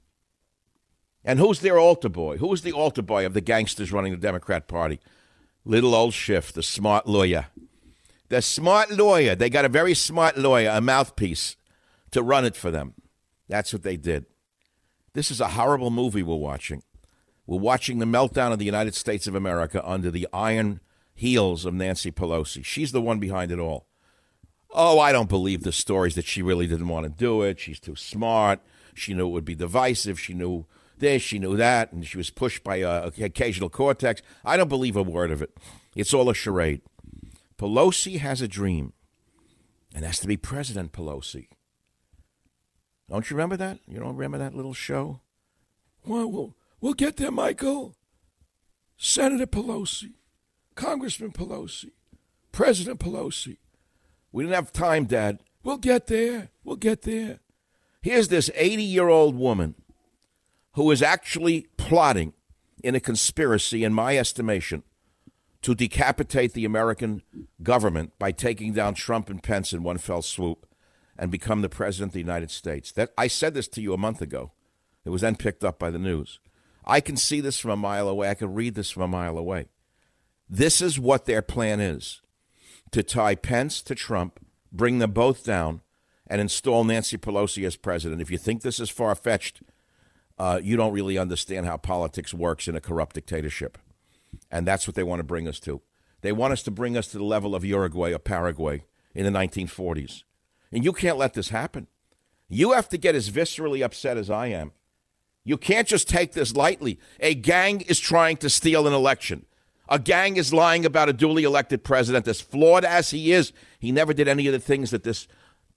And who's their altar boy? Who is the altar boy of the gangsters running the Democrat Party? Little old Schiff, the smart lawyer. The smart lawyer. They got a very smart lawyer, a mouthpiece, to run it for them. That's what they did. This is a horrible movie we're watching. We're watching the meltdown of the United States of America under the iron heels of Nancy Pelosi. She's the one behind it all. Oh, I don't believe the stories that she really didn't want to do it. She's too smart. She knew it would be divisive. She knew this, she knew that, and she was pushed by occasional cortex. I don't believe a word of it. It's all a charade. Pelosi has a dream, and has to be President Pelosi. Don't you remember that? You don't remember that little show? Well, we'll get there, Michael. Senator Pelosi, Congressman Pelosi, President Pelosi. We didn't have time, Dad. We'll get there. We'll get there. Here's this 80-year-old woman who is actually plotting in a conspiracy, in my estimation, to decapitate the American government by taking down Trump and Pence in one fell swoop and become the president of the United States. I said this to you a month ago. It was then picked up by the news. I can see this from a mile away. I can read this from a mile away. This is what their plan is, to tie Pence to Trump, bring them both down, and install Nancy Pelosi as president. If you think this is far-fetched, you don't really understand how politics works in a corrupt dictatorship. And that's what they want to bring us to. They want us to bring us to the level of Uruguay or Paraguay in the 1940s. And you can't let this happen. You have to get as viscerally upset as I am. You can't just take this lightly. A gang is trying to steal an election. A gang is lying about a duly elected president. As flawed as he is, he never did any of the things that this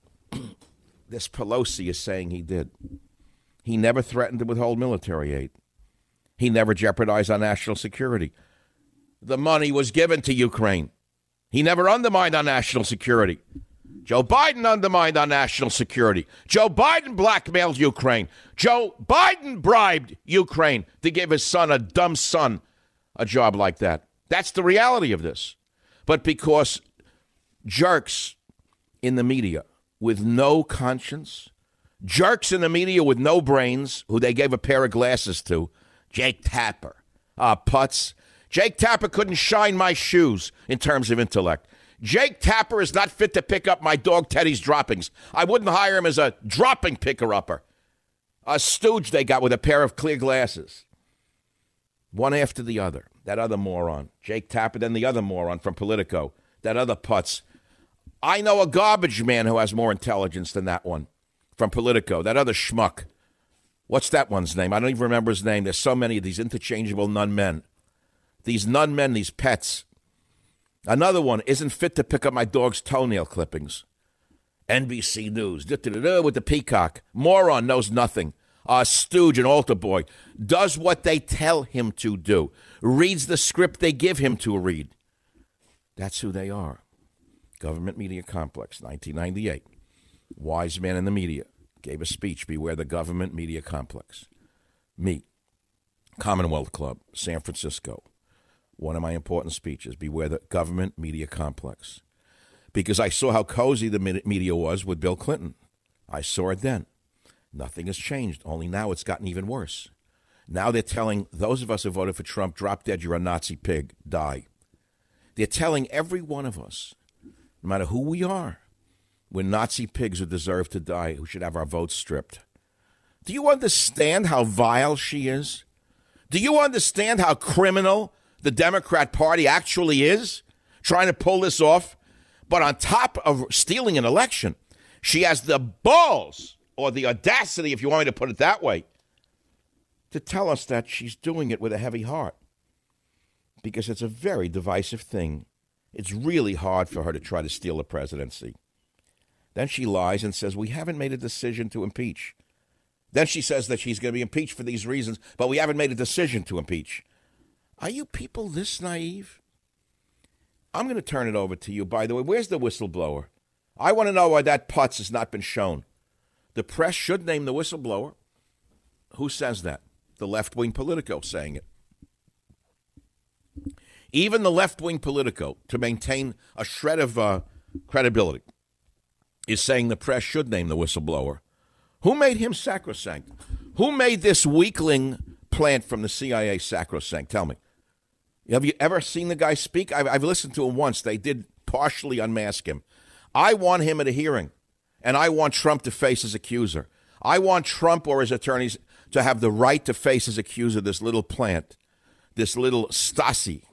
Pelosi is saying he did. He never threatened to withhold military aid. He never jeopardized our national security. The money was given to Ukraine. He never undermined our national security. Joe Biden undermined our national security. Joe Biden blackmailed Ukraine. Joe Biden bribed Ukraine to give his son, a dumb son, a job like that. That's the reality of this. But because jerks in the media with no conscience, jerks in the media with no brains, who they gave a pair of glasses to, Jake Tapper, putz. Jake Tapper couldn't shine my shoes in terms of intellect. Jake Tapper is not fit to pick up my dog Teddy's droppings. I wouldn't hire him as a dropping picker-upper. A stooge they got with a pair of clear glasses. One after the other. That other moron. Jake Tapper, then the other moron from Politico. That other putz. I know a garbage man who has more intelligence than that one from Politico. That other schmuck. What's that one's name? I don't even remember his name. There's so many of these interchangeable nun men. These nun men, these pets. Another one isn't fit to pick up my dog's toenail clippings. NBC News, with the peacock. Moron, knows nothing. Stooge, an altar boy, does what they tell him to do. Reads the script they give him to read. That's who they are. Government Media Complex, 1998. Wise man in the media gave a speech, Beware the Government Media Complex. Me, Commonwealth Club, San Francisco. One of my important speeches, beware the government media complex. Because I saw how cozy the media was with Bill Clinton. I saw it then. Nothing has changed, only now it's gotten even worse. Now they're telling those of us who voted for Trump, drop dead, you're a Nazi pig, die. They're telling every one of us, no matter who we are, we're Nazi pigs who deserve to die, who should have our votes stripped. Do you understand how vile she is? Do you understand how criminal the Democrat Party actually is, trying to pull this off? But on top of stealing an election, she has the balls, or the audacity, if you want me to put it that way, to tell us that she's doing it with a heavy heart. Because it's a very divisive thing. It's really hard for her to try to steal the presidency. Then she lies and says, we haven't made a decision to impeach. Then she says that she's going to be impeached for these reasons, but we haven't made a decision to impeach. Are you people this naive? I'm going to turn it over to you. By the way, where's the whistleblower? I want to know why that putz has not been shown. The press should name the whistleblower. Who says that? The left-wing Politico saying it. Even the left-wing Politico, to maintain a shred of credibility, is saying the press should name the whistleblower. Who made him sacrosanct? Who made this weakling plant from the CIA sacrosanct? Tell me. Have you ever seen the guy speak? I've listened to him once. They did partially unmask him. I want him at a hearing, and I want Trump to face his accuser. I want Trump or his attorneys to have the right to face his accuser, this little plant, this little Stasi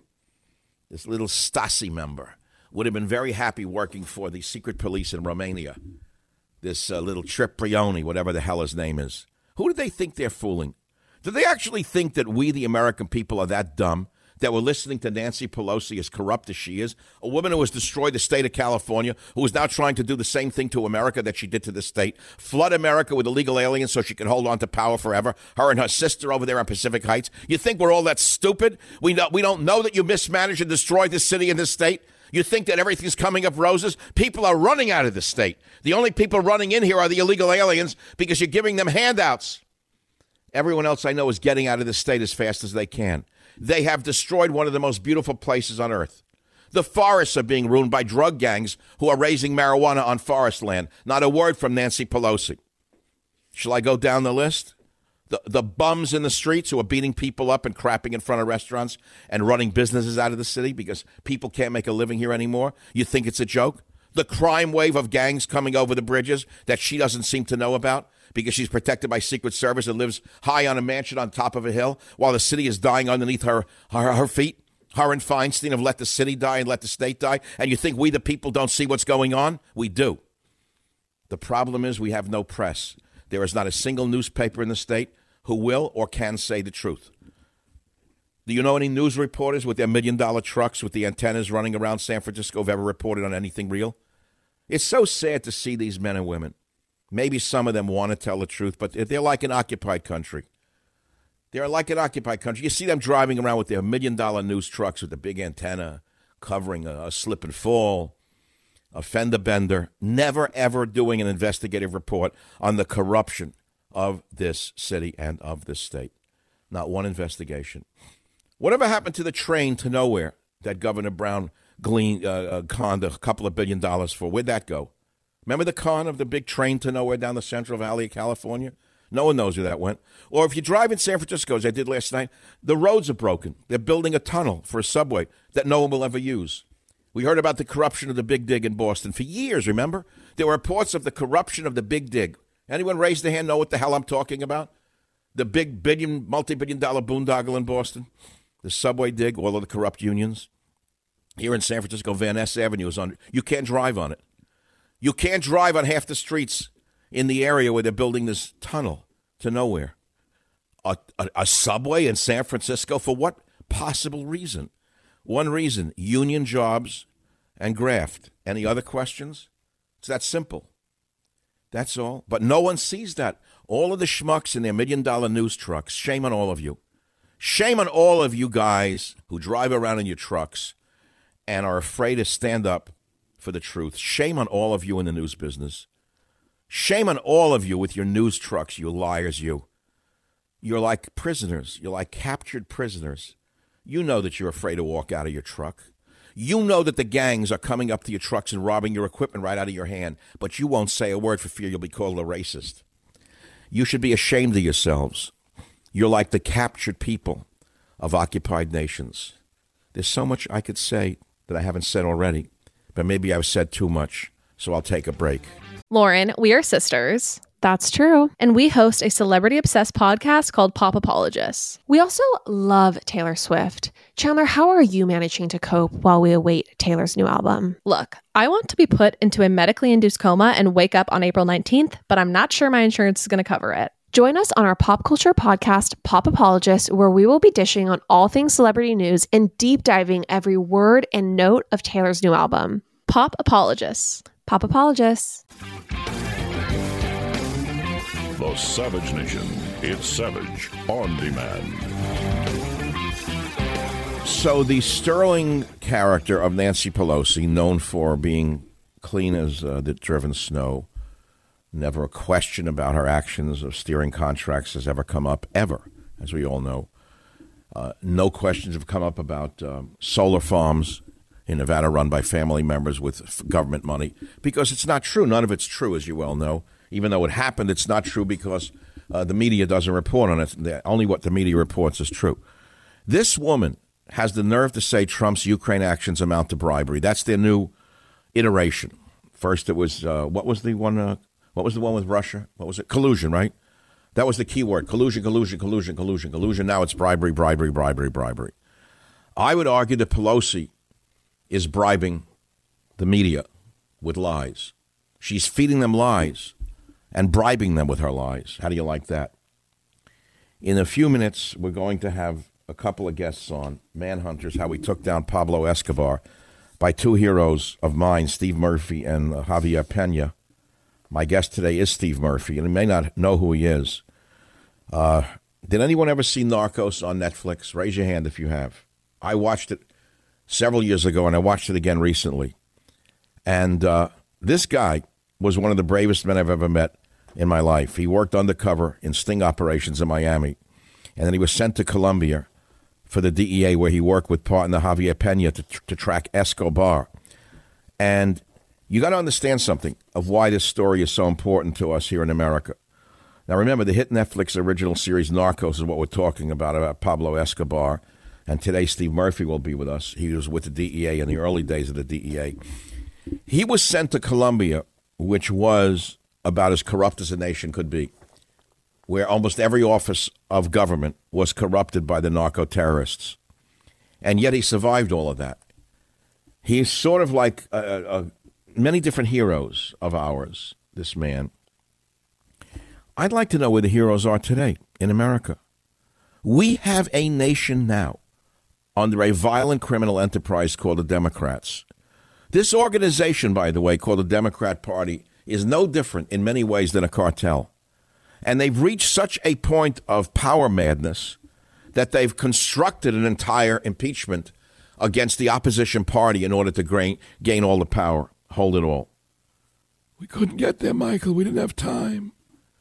member. Would have been very happy working for the secret police in Romania. This little Cipriani, whatever the hell his name is. Who do they think they're fooling? Do they actually think that we, the American people, are that dumb, that we're listening to Nancy Pelosi, as corrupt as she is, a woman who has destroyed the state of California, who is now trying to do the same thing to America that she did to this state, flood America with illegal aliens so she can hold on to power forever, her and her sister over there on Pacific Heights? You think we're all that stupid? We don't know that you mismanaged and destroyed this city and this state? You think that everything's coming up roses? People are running out of the state. The only people running in here are the illegal aliens because you're giving them handouts. Everyone else I know is getting out of the state as fast as they can. They have destroyed one of the most beautiful places on earth. The forests are being ruined by drug gangs who are raising marijuana on forest land. Not a word from Nancy Pelosi. Shall I go down the list? The bums in the streets who are beating people up and crapping in front of restaurants and running businesses out of the city because people can't make a living here anymore. You think it's a joke? The crime wave of gangs coming over the bridges that she doesn't seem to know about because she's protected by Secret Service and lives high on a mansion on top of a hill while the city is dying underneath her feet. Her and Feinstein have let the city die and let the state die. And you think we, the people, don't see what's going on? We do. The problem is we have no press. There is not a single newspaper in the state who will or can say the truth. Do you know any news reporters with their $1 million trucks with the antennas running around San Francisco have ever reported on anything real? It's so sad to see these men and women. Maybe some of them want to tell the truth, but they're like an occupied country. They're like an occupied country. You see them driving around with their $1 million news trucks with the big antenna covering a slip and fall, a fender bender, never, ever doing an investigative report on the corruption of this city and of this state. Not one investigation. Whatever happened to the train to nowhere that Governor Brown conned a couple of $1 billion for? Where'd that go? Remember the con of the big train to nowhere down the Central Valley of California? No one knows where that went. Or if you drive in San Francisco, as I did last night, the roads are broken. They're building a tunnel for a subway that no one will ever use. We heard about the corruption of the Big Dig in Boston for years, remember? There were reports of the corruption of the Big Dig. Anyone raise their hand know what the hell I'm talking about? The big multi-billion-dollar boondoggle in Boston? The subway dig, all of the corrupt unions. Here in San Francisco, Van Ness Avenue is on. You can't drive on it. You can't drive on half the streets in the area where they're building this tunnel to nowhere. A subway in San Francisco for what possible reason? One reason, union jobs and graft. Any other questions? It's that simple. That's all. But no one sees that. All of the schmucks in their $1 million news trucks, shame on all of you. Shame on all of you guys who drive around in your trucks and are afraid to stand up for the truth. Shame on all of you in the news business. Shame on all of you with your news trucks, you liars, you. You're like prisoners. You're like captured prisoners. You know that you're afraid to walk out of your truck. You know that the gangs are coming up to your trucks and robbing your equipment right out of your hand, but you won't say a word for fear you'll be called a racist. You should be ashamed of yourselves. You're like the captured people of occupied nations. There's so much I could say that I haven't said already, but maybe I've said too much, so I'll take a break. Lauren, we are sisters. That's true. And we host a celebrity-obsessed podcast called Pop Apologists. We also love Taylor Swift. Chandler, how are you managing to cope while we await Taylor's new album? Look, I want to be put into a medically induced coma and wake up on April 19th, but I'm not sure my insurance is going to cover it. Join us on our pop culture podcast, Pop Apologists, where we will be dishing on all things celebrity news and deep diving every word and note of Taylor's new album. Pop Apologists. Pop Apologists. The Savage Nation. It's Savage on Demand. So the sterling character of Nancy Pelosi, known for being clean as the driven snow, never a question about her actions of steering contracts has ever come up, ever, as we all know. No questions have come up about solar farms in Nevada run by family members with government money, because it's not true. None of it's true, as you well know. Even though it happened, it's not true because the media doesn't report on it. Only what the media reports is true. This woman has the nerve to say Trump's Ukraine actions amount to bribery. That's their new iteration. First, it was what was the one with Russia? What was it? Collusion, right? That was the key word. Collusion. Now it's bribery. I would argue that Pelosi is bribing the media with lies. She's feeding them lies and bribing them with her lies. How do you like that? In a few minutes, we're going to have a couple of guests on, Manhunters, how we took down Pablo Escobar, by two heroes of mine, Steve Murphy and Javier Pena. My guest today is Steve Murphy, and you may not know who he is. Did anyone ever see Narcos on Netflix? Raise your hand if you have. I watched it several years ago, and I watched it again recently. And this guy was one of the bravest men I've ever met in my life. He worked undercover in sting operations in Miami, and then he was sent to Colombia for the DEA, where he worked with partner Javier Pena to track Escobar. And you got to understand something of why this story is so important to us here in America. Now, remember, the hit Netflix original series Narcos is what we're talking about Pablo Escobar. And today, Steve Murphy will be with us. He was with the DEA in the early days of the DEA. He was sent to Colombia, which was about as corrupt as a nation could be, where almost every office of government was corrupted by the narco-terrorists. And yet he survived all of that. He's sort of like many different heroes of ours, this man. I'd like to know where the heroes are today in America. We have a nation now under a violent criminal enterprise called the Democrats. This organization, by the way, called the Democrat Party, is no different in many ways than a cartel. And they've reached such a point of power madness that they've constructed an entire impeachment against the opposition party in order to gain all the power, hold it all. We couldn't get there, Michael. We didn't have time.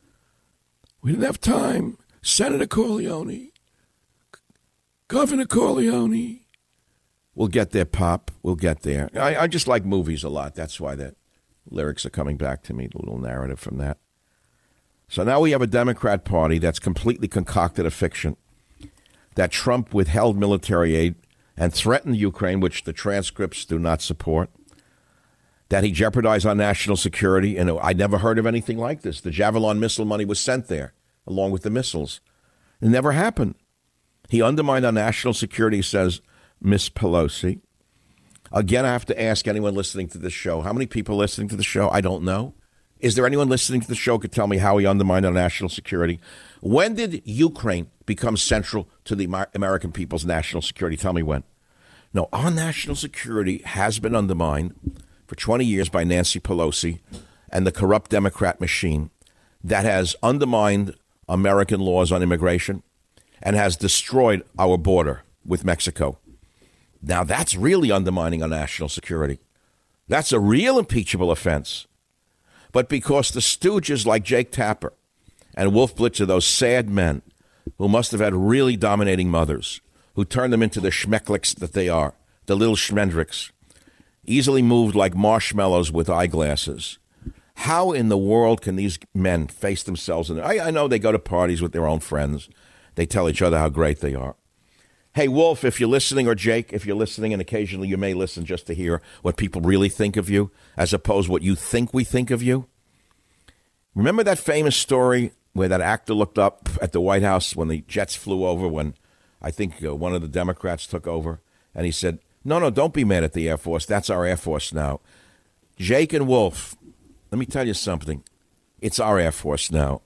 Senator Corleone. Governor Corleone. We'll get there, Pop. We'll get there. I just like movies a lot. That's why that lyrics are coming back to me, the little narrative from that. So now we have a Democrat Party that's completely concocted a fiction that Trump withheld military aid and threatened Ukraine, which the transcripts do not support, that he jeopardized our national security. And I never heard of anything like this. The Javelin missile money was sent there along with the missiles. It never happened. He undermined our national security, says Miss Pelosi. Again, I have to ask anyone listening to this show, how many people listening to the show? I don't know. Is there anyone listening to the show who could tell me how he undermined our national security? When did Ukraine become central to the American people's national security? Tell me when. No, our national security has been undermined for 20 years by Nancy Pelosi and the corrupt Democrat machine that has undermined American laws on immigration and has destroyed our border with Mexico. Now, that's really undermining our national security. That's a real impeachable offense. But because the stooges like Jake Tapper and Wolf Blitzer, those sad men, who must have had really dominating mothers, who turned them into the schmecklicks that they are, the little schmendricks, easily moved like marshmallows with eyeglasses. How in the world can these men face themselves? I know they go to parties with their own friends. They tell each other how great they are. Hey, Wolf, if you're listening, or Jake, if you're listening, and occasionally you may listen just to hear what people really think of you, as opposed to what you think we think of you. Remember that famous story where that actor looked up at the White House when the jets flew over, when I think one of the Democrats took over, and he said, no, don't be mad at the Air Force. That's our Air Force now. Jake and Wolf, let me tell you something. It's our Air Force now.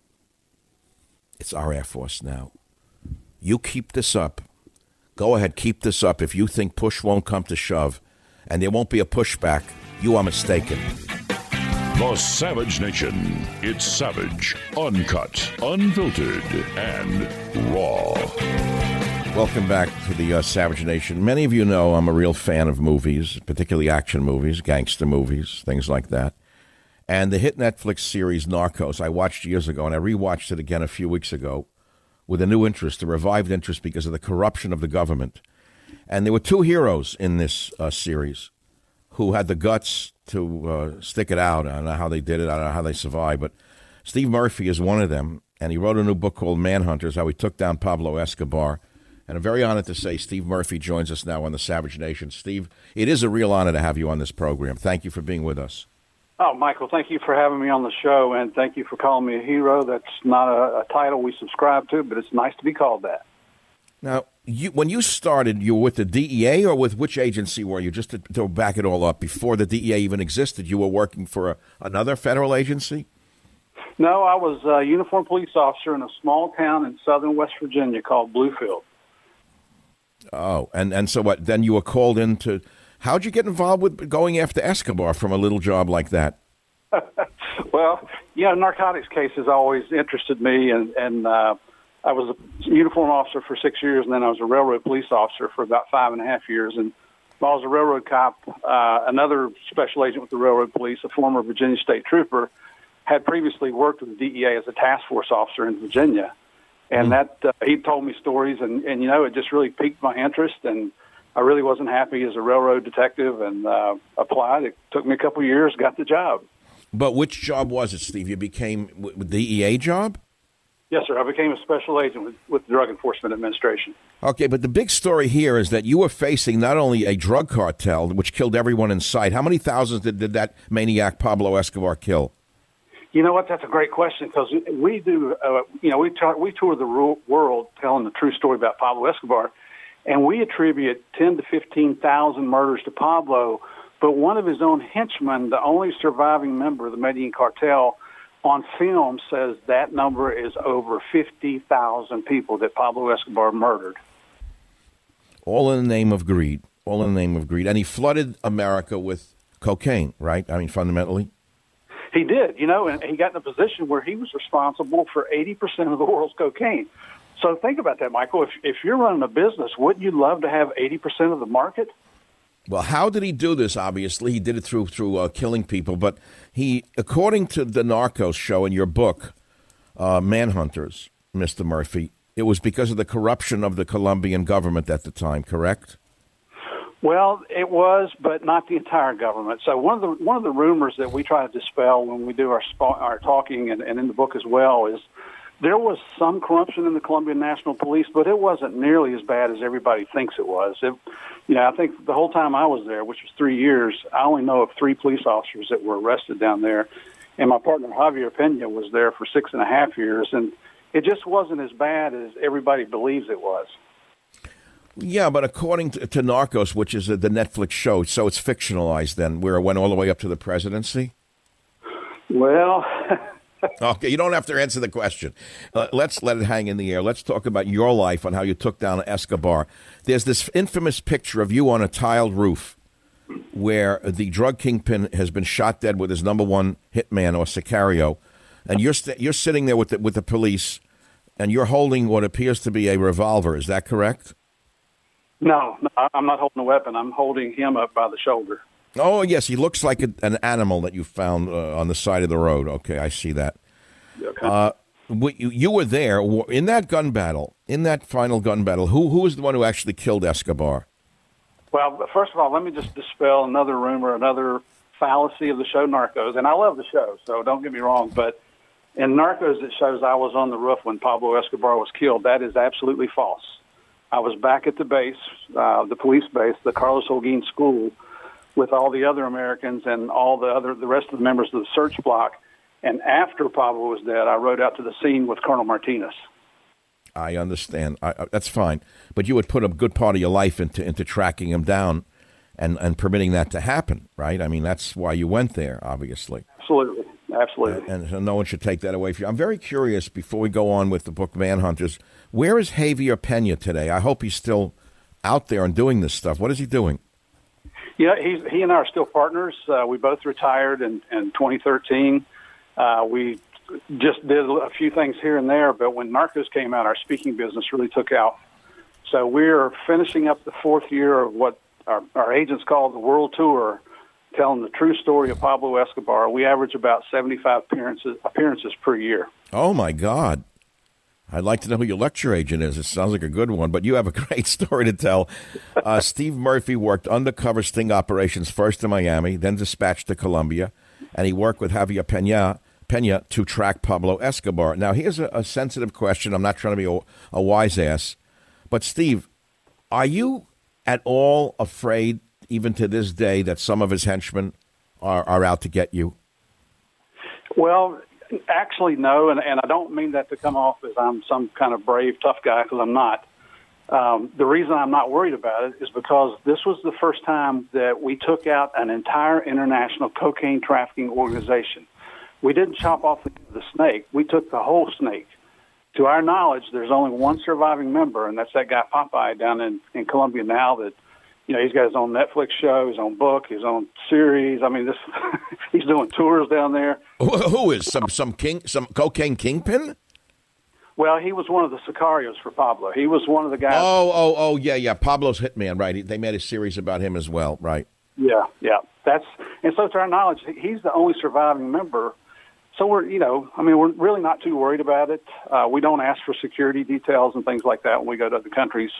It's our Air Force now. You keep this up. Go ahead, keep this up. If you think push won't come to shove and there won't be a pushback, you are mistaken. The Savage Nation. It's savage, uncut, unfiltered, and raw. Welcome back to the Savage Nation. Many of you know I'm a real fan of movies, particularly action movies, gangster movies, things like that. And the hit Netflix series Narcos I watched years ago, and I rewatched it again a few weeks ago with a new interest, a revived interest because of the corruption of the government. And there were two heroes in this series who had the guts to stick it out. I don't know how they did it. I don't know how they survived. But Steve Murphy is one of them, and he wrote a new book called Manhunters, how he took down Pablo Escobar. And I'm very honored to say Steve Murphy joins us now on the Savage Nation. Steve, it is a real honor to have you on this program. Thank you for being with us. Oh, Michael, thank you for having me on the show, and thank you for calling me a hero. That's not a title we subscribe to, but it's nice to be called that. Now, when you started, you were with the DEA, or with which agency were you? Just to back it all up, before the DEA even existed, you were working for another federal agency? No, I was a uniformed police officer in a small town in southern West Virginia called Bluefield. Oh, and so what? Then you were called in to... How'd you get involved with going after Escobar from a little job like that? Well, narcotics cases always interested me, and I was a uniform officer for 6 years, and then I was a railroad police officer for about 5.5 years. And while I was a railroad cop, another special agent with the railroad police, a former Virginia state trooper, had previously worked with the DEA as a task force officer in Virginia. And that he told me stories, and it just really piqued my interest, and I really wasn't happy as a railroad detective, and applied. It took me a couple of years, got the job. But which job was it, Steve? You became with the DEA job? Yes, sir. I became a special agent with the Drug Enforcement Administration. Okay, but the big story here is that you were facing not only a drug cartel, which killed everyone in sight. How many thousands did that maniac Pablo Escobar kill? You know what? That's a great question, because we do, we tour the world telling the true story about Pablo Escobar, and we attribute 10 to 15,000 murders to Pablo, but one of his own henchmen, the only surviving member of the Medellin cartel, on film says that number is over 50,000 people that Pablo Escobar murdered. All in the name of greed. All in the name of greed. And he flooded America with cocaine, right? I mean, fundamentally. He did, and he got in a position where he was responsible for 80% of the world's cocaine. So think about that, Michael. If you're running a business, wouldn't you love to have 80% of the market? Well, how did he do this? Obviously, he did it through killing people. But he, according to the Narcos show in your book, Manhunters, Mr. Murphy, it was because of the corruption of the Colombian government at the time, correct? Well, it was, but not the entire government. So one of the rumors that we try to dispel when we do our talking and in the book as well is there was some corruption in the Colombian National Police, but it wasn't nearly as bad as everybody thinks it was. I think the whole time I was there, which was 3 years, I only know of 3 police officers that were arrested down there. And my partner, Javier Pena, was there for 6.5 years, and it just wasn't as bad as everybody believes it was. Yeah, but according to Narcos, which is the Netflix show, so it's fictionalized then, where it went all the way up to the presidency? Well... Okay, you don't have to answer the question. Let's let it hang in the air. Let's talk about your life on how you took down Escobar. There's this infamous picture of you on a tiled roof where the drug kingpin has been shot dead with his number one hitman, or sicario, and you're sitting there with the police, and you're holding what appears to be a revolver. Is that correct? No, I'm not holding a weapon. I'm holding him up by the shoulder. Oh, yes, he looks like an animal that you found on the side of the road. Okay, I see that. Okay. You were there in that gun battle, in that final gun battle. Who was the one who actually killed Escobar? Well, first of all, let me just dispel another rumor, another fallacy of the show Narcos. And I love the show, so don't get me wrong. But in Narcos, it shows I was on the roof when Pablo Escobar was killed. That is absolutely false. I was back at the base, the police base, the Carlos Holguin School, with all the other Americans and all the rest of the members of the search block. And after Pablo was dead, I rode out to the scene with Colonel Martinez. I understand. That's fine. But you would put a good part of your life into tracking him down and permitting that to happen, right? I mean, that's why you went there, obviously. Absolutely. Absolutely. And so no one should take that away from you. I'm very curious, before we go on with the book Manhunters, where is Javier Pena today? I hope he's still out there and doing this stuff. What is he doing? Yeah, he and I are still partners. We both retired in 2013. We just did a few things here and there, but when Narcos came out, our speaking business really took out. So we're finishing up the fourth year of what our agents call the World Tour, telling the true story of Pablo Escobar. We average about 75 appearances per year. Oh, my God. I'd like to know who your lecture agent is. It sounds like a good one, but you have a great story to tell. Steve Murphy worked undercover sting operations first in Miami, then dispatched to Colombia, and he worked with Javier Pena to track Pablo Escobar. Now, here's a sensitive question. I'm not trying to be a wise ass, but Steve, are you at all afraid, even to this day, that some of his henchmen are out to get you? Well, actually, no, and I don't mean that to come off as I'm some kind of brave, tough guy, because I'm not. The reason I'm not worried about it is because this was the first time that we took out an entire international cocaine trafficking organization. We didn't chop off the snake. We took the whole snake. To our knowledge, there's only one surviving member, and that's that guy Popeye down in Colombia now that, you know, he's got his own Netflix show, his own book, his own series. I mean, he's doing tours down there. Who is some cocaine kingpin? Well, he was one of the sicarios for Pablo. He was one of the guys. Oh, yeah. Pablo's hitman, right? They made a series about him as well, right? Yeah. And so to our knowledge, he's the only surviving member. So we're really not too worried about it. We don't ask for security details and things like that when we go to other countries.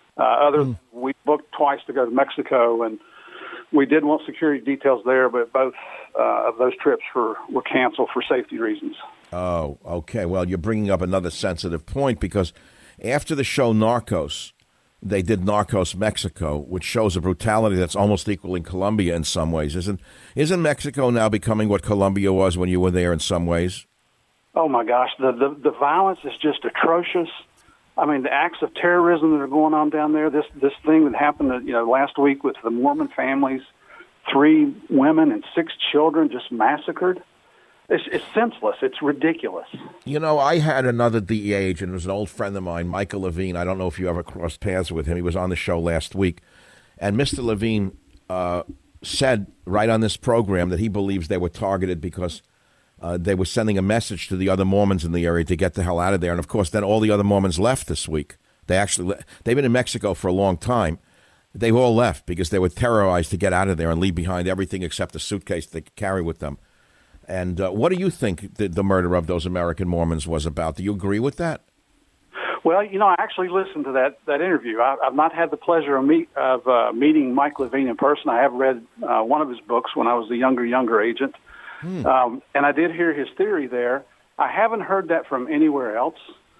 We booked twice to go to Mexico, and we did want security details there, but both of those trips were canceled for safety reasons. Oh, okay. Well, you're bringing up another sensitive point, because after the show Narcos, they did Narcos Mexico, which shows a brutality that's almost equal in Colombia in some ways. Isn't Mexico now becoming what Colombia was when you were there in some ways? Oh, my gosh. The violence is just atrocious. I mean, the acts of terrorism that are going on down there, this thing that happened last week with the Mormon families, 3 women and 6 children just massacred. It's senseless. It's ridiculous. You know, I had another DEA agent. It was an old friend of mine, Michael Levine. I don't know if you ever crossed paths with him. He was on the show last week. And Mr. Levine said right on this program that he believes they were targeted because they were sending a message to the other Mormons in the area to get the hell out of there. And, of course, then all the other Mormons left this week. They've been in Mexico for a long time. They all left because they were terrorized to get out of there and leave behind everything except the suitcase they could carry with them. And what do you think the murder of those American Mormons was about? Do you agree with that? Well, I actually listened to that interview. I've not had the pleasure of meeting Mike Levine in person. I have read one of his books when I was a younger agent. And I did hear his theory there. I haven't heard that from anywhere else.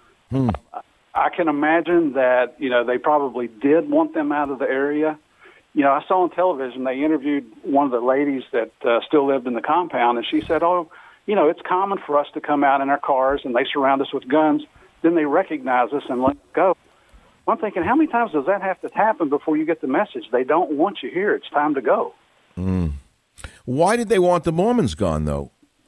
I can imagine that, they probably did want them out of the area. I saw on television, they interviewed one of the ladies that still lived in the compound, and she said, it's common for us to come out in our cars, and they surround us with guns. Then they recognize us and let us go. I'm thinking, how many times does that have to happen before you get the message? They don't want you here. It's time to go. Why did they want the Mormons gone, though?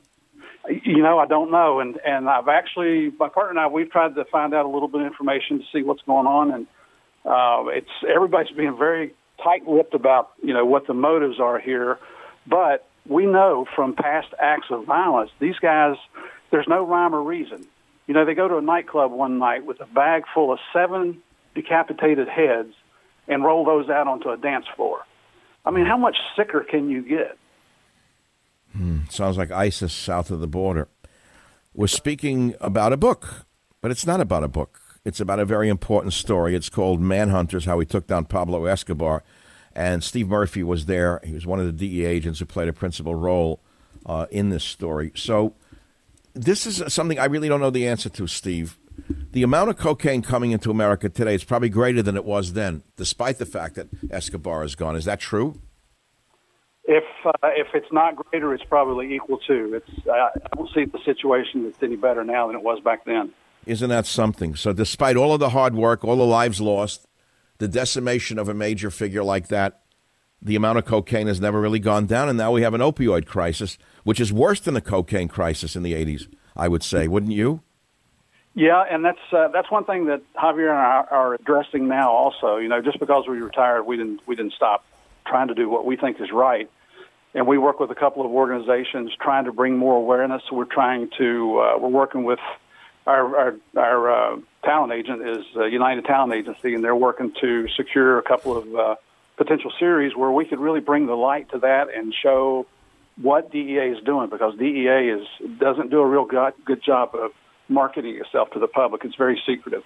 I don't know. And I've actually, my partner and I, we've tried to find out a little bit of information to see what's going on. And everybody's being very tight-lipped about, what the motives are here. But we know from past acts of violence, these guys, there's no rhyme or reason. They go to a nightclub one night with a bag full of 7 decapitated heads and roll those out onto a dance floor. I mean, how much sicker can you get? Sounds like ISIS south of the border. We're speaking about a book, but it's not about a book. It's about a very important story. It's called Manhunters, How We Took Down Pablo Escobar. And Steve Murphy was there. He was one of the DEA agents who played a principal role in this story. So this is something I really don't know the answer to, Steve. The amount of cocaine coming into America today is probably greater than it was then, despite the fact that Escobar is gone. Is that true? If it's not greater, it's probably equal to. I don't see the situation that's any better now than it was back then. Isn't that something? So despite all of the hard work, all the lives lost, the decimation of a major figure like that, the amount of cocaine has never really gone down, and now we have an opioid crisis, which is worse than the cocaine crisis in the 80s, I would say. Wouldn't you? Yeah, and that's one thing that Javier and I are addressing now also. You know, just because we retired, we didn't stop trying to do what we think is right. And we work with a couple of organizations trying to bring more awareness. We're trying to we're working with our talent agent is United Talent Agency, and they're working to secure a couple of potential series where we could really bring the light to that and show what DEA is doing, because DEA doesn't do a real good job of marketing itself to the public. It's very secretive.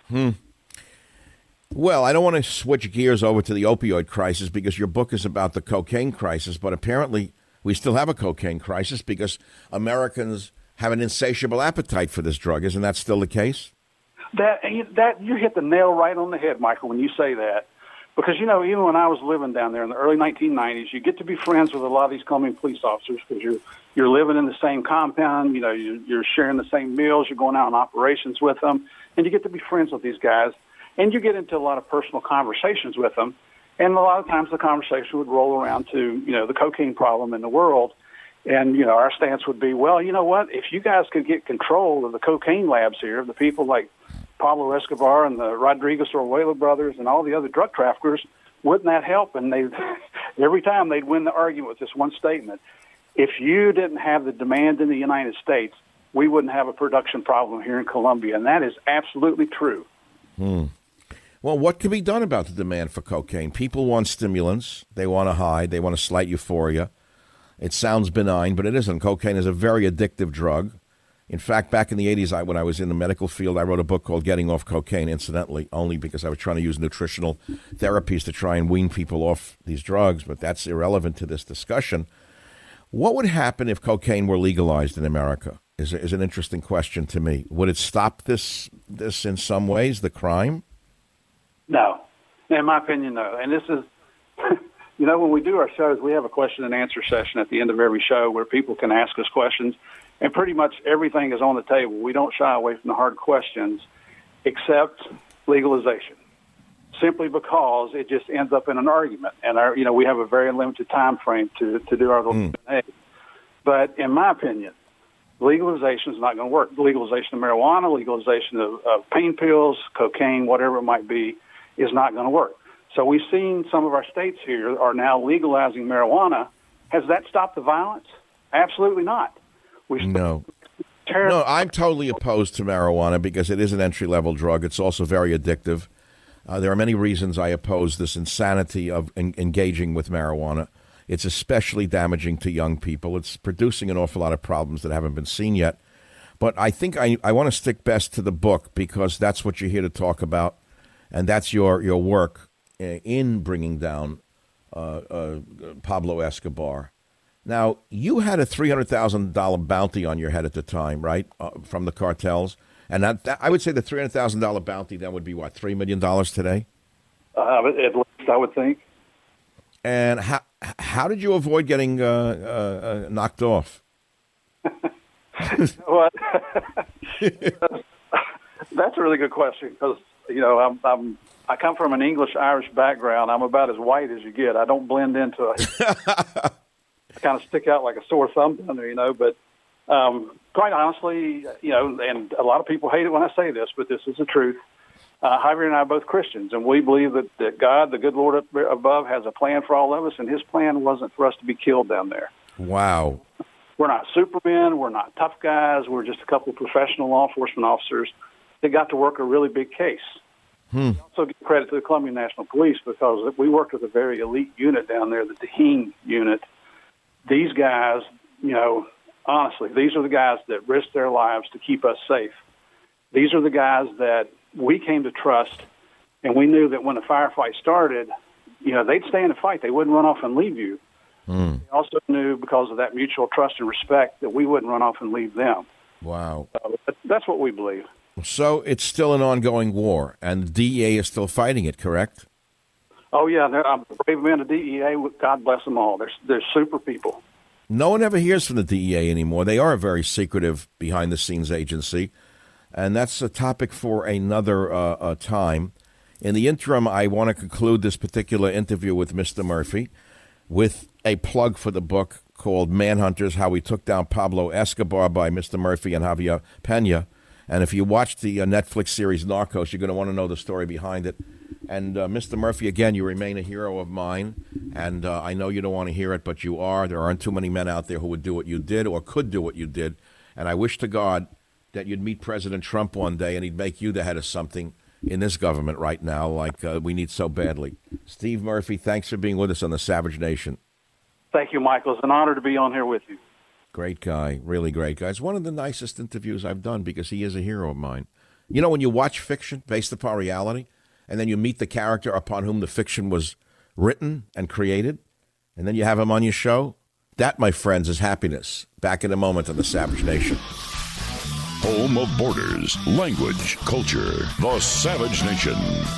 Well, I don't want to switch gears over to the opioid crisis because your book is about the cocaine crisis, but apparently we still have a cocaine crisis because Americans have an insatiable appetite for this drug. Isn't that still the case? That you hit the nail right on the head, Michael, when you say that. Because, you know, even when I was living down there in the early 1990s, you get to be friends with a lot of these Colombian police officers because you're living in the same compound, you know, you're sharing the same meals, you're going out on operations with them, and you get to be friends with these guys. And you get into a lot of personal conversations with them. And a lot of times the conversation would roll around to, you know, the cocaine problem in the world. And, you know, our stance would be, well, you know what, if you guys could get control of the cocaine labs here, the people like Pablo Escobar and the Rodriguez Orjuela brothers and all the other drug traffickers, wouldn't that help? And every time they'd win the argument with this one statement. If you didn't have the demand in the United States, we wouldn't have a production problem here in Colombia. And that is absolutely true. Well, what can be done about the demand for cocaine? People want stimulants. They want to hide. They want a slight euphoria. It sounds benign, but it isn't. Cocaine is a very addictive drug. In fact, back in the 80s, when I was in the medical field, I wrote a book called Getting Off Cocaine, incidentally, only because I was trying to use nutritional therapies to try and wean people off these drugs, but that's irrelevant to this discussion. What would happen if cocaine were legalized in America is an interesting question to me. Would it stop this in some ways, the crime? No. In my opinion, no. And this is, you know, when we do our shows, we have a question and answer session at the end of every show where people can ask us questions. And pretty much everything is on the table. We don't shy away from the hard questions except legalization, simply because it just ends up in an argument. And, we have a very limited time frame to do our little Q&A. But in my opinion, legalization is not going to work. Legalization of marijuana, legalization of pain pills, cocaine, whatever it might be, is not going to work. So we've seen some of our states here are now legalizing marijuana. Has that stopped the violence? Absolutely not. No, I'm totally opposed to marijuana because it is an entry-level drug. It's also very addictive. There are many reasons I oppose this insanity of engaging with marijuana. It's especially damaging to young people. It's producing an awful lot of problems that haven't been seen yet. But I think I want to stick best to the book because that's what you're here to talk about, and that's your work in bringing down Pablo Escobar. Now, you had a $300,000 bounty on your head at the time, right, from the cartels? And that I would say the $300,000 bounty then would be, what, $3 million today? At least, I would think. And how did you avoid getting knocked off? Well, that's a really good question because, I come from an English-Irish background. I'm about as white as you get. I don't blend into it. I kind of stick out like a sore thumb down there, but quite honestly, and a lot of people hate it when I say this, but this is the truth. Javier and I are both Christians, and we believe that God, the good Lord up above, has a plan for all of us, and his plan wasn't for us to be killed down there. Wow. We're not supermen. We're not tough guys. We're just a couple of professional law enforcement officers that got to work a really big case. We also give credit to the Colombian National Police because we worked with a very elite unit down there, the Tajín unit. These guys, Honestly, these are the guys that risk their lives to keep us safe. These are the guys that we came to trust, and we knew that when a firefight started, they'd stay in the fight. They wouldn't run off and leave you. We also knew, because of that mutual trust and respect, that we wouldn't run off and leave them. Wow. That's what we believe. So it's still an ongoing war, and the DEA is still fighting it, correct? Oh, yeah. Brave men of DEA, God bless them all. They're super people. No one ever hears from the DEA anymore. They are a very secretive, behind-the-scenes agency, and that's a topic for another time. In the interim, I want to conclude this particular interview with Mr. Murphy with a plug for the book called Manhunters, How We Took Down Pablo Escobar by Mr. Murphy and Javier Pena. And if you watch the Netflix series Narcos, you're going to want to know the story behind it. And Mr. Murphy, again, you remain a hero of mine. And I know you don't want to hear it, but you are. There aren't too many men out there who would do what you did or could do what you did. And I wish to God that you'd meet President Trump one day and he'd make you the head of something in this government right now, like we need so badly. Steve Murphy, thanks for being with us on the Savage Nation. Thank you, Michael. It's an honor to be on here with you. Great guy, really great guy. It's one of the nicest interviews I've done because he is a hero of mine. You know, when you watch fiction based upon reality, and then you meet the character upon whom the fiction was written and created, and then you have him on your show, that, my friends, is happiness. Back in a moment on the Savage Nation. Home of borders, language, culture, the Savage Nation.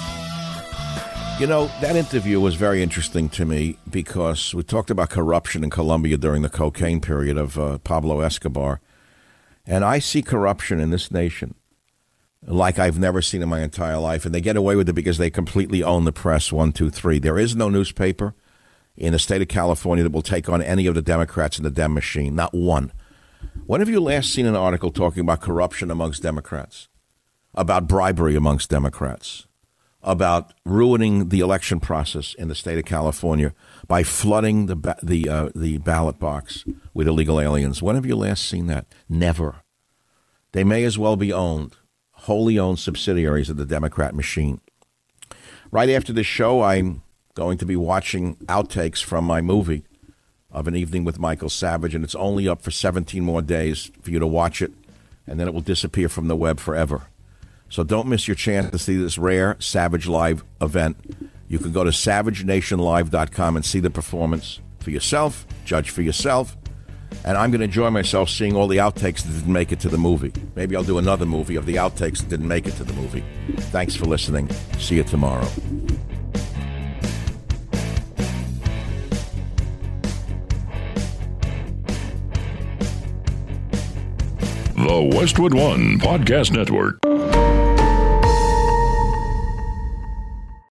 You know, that interview was very interesting to me because we talked about corruption in Colombia during the cocaine period of Pablo Escobar. And I see corruption in this nation like I've never seen in my entire life. And they get away with it because they completely own the press, 1, 2, 3. There is no newspaper in the state of California that will take on any of the Democrats in the Dem machine, not one. When have you last seen an article talking about corruption amongst Democrats, about bribery amongst Democrats, about ruining the election process in the state of California by flooding the ballot box with illegal aliens? When have you last seen that? Never. They may as well be wholly owned subsidiaries of the Democrat machine. Right after this show, I'm going to be watching outtakes from my movie of An Evening with Michael Savage, and it's only up for 17 more days for you to watch it, and then it will disappear from the web forever. So don't miss your chance to see this rare Savage Live event. You can go to SavageNationLive.com and see the performance for yourself, judge for yourself, and I'm going to enjoy myself seeing all the outtakes that didn't make it to the movie. Maybe I'll do another movie of the outtakes that didn't make it to the movie. Thanks for listening. See you tomorrow. The Westwood One Podcast Network.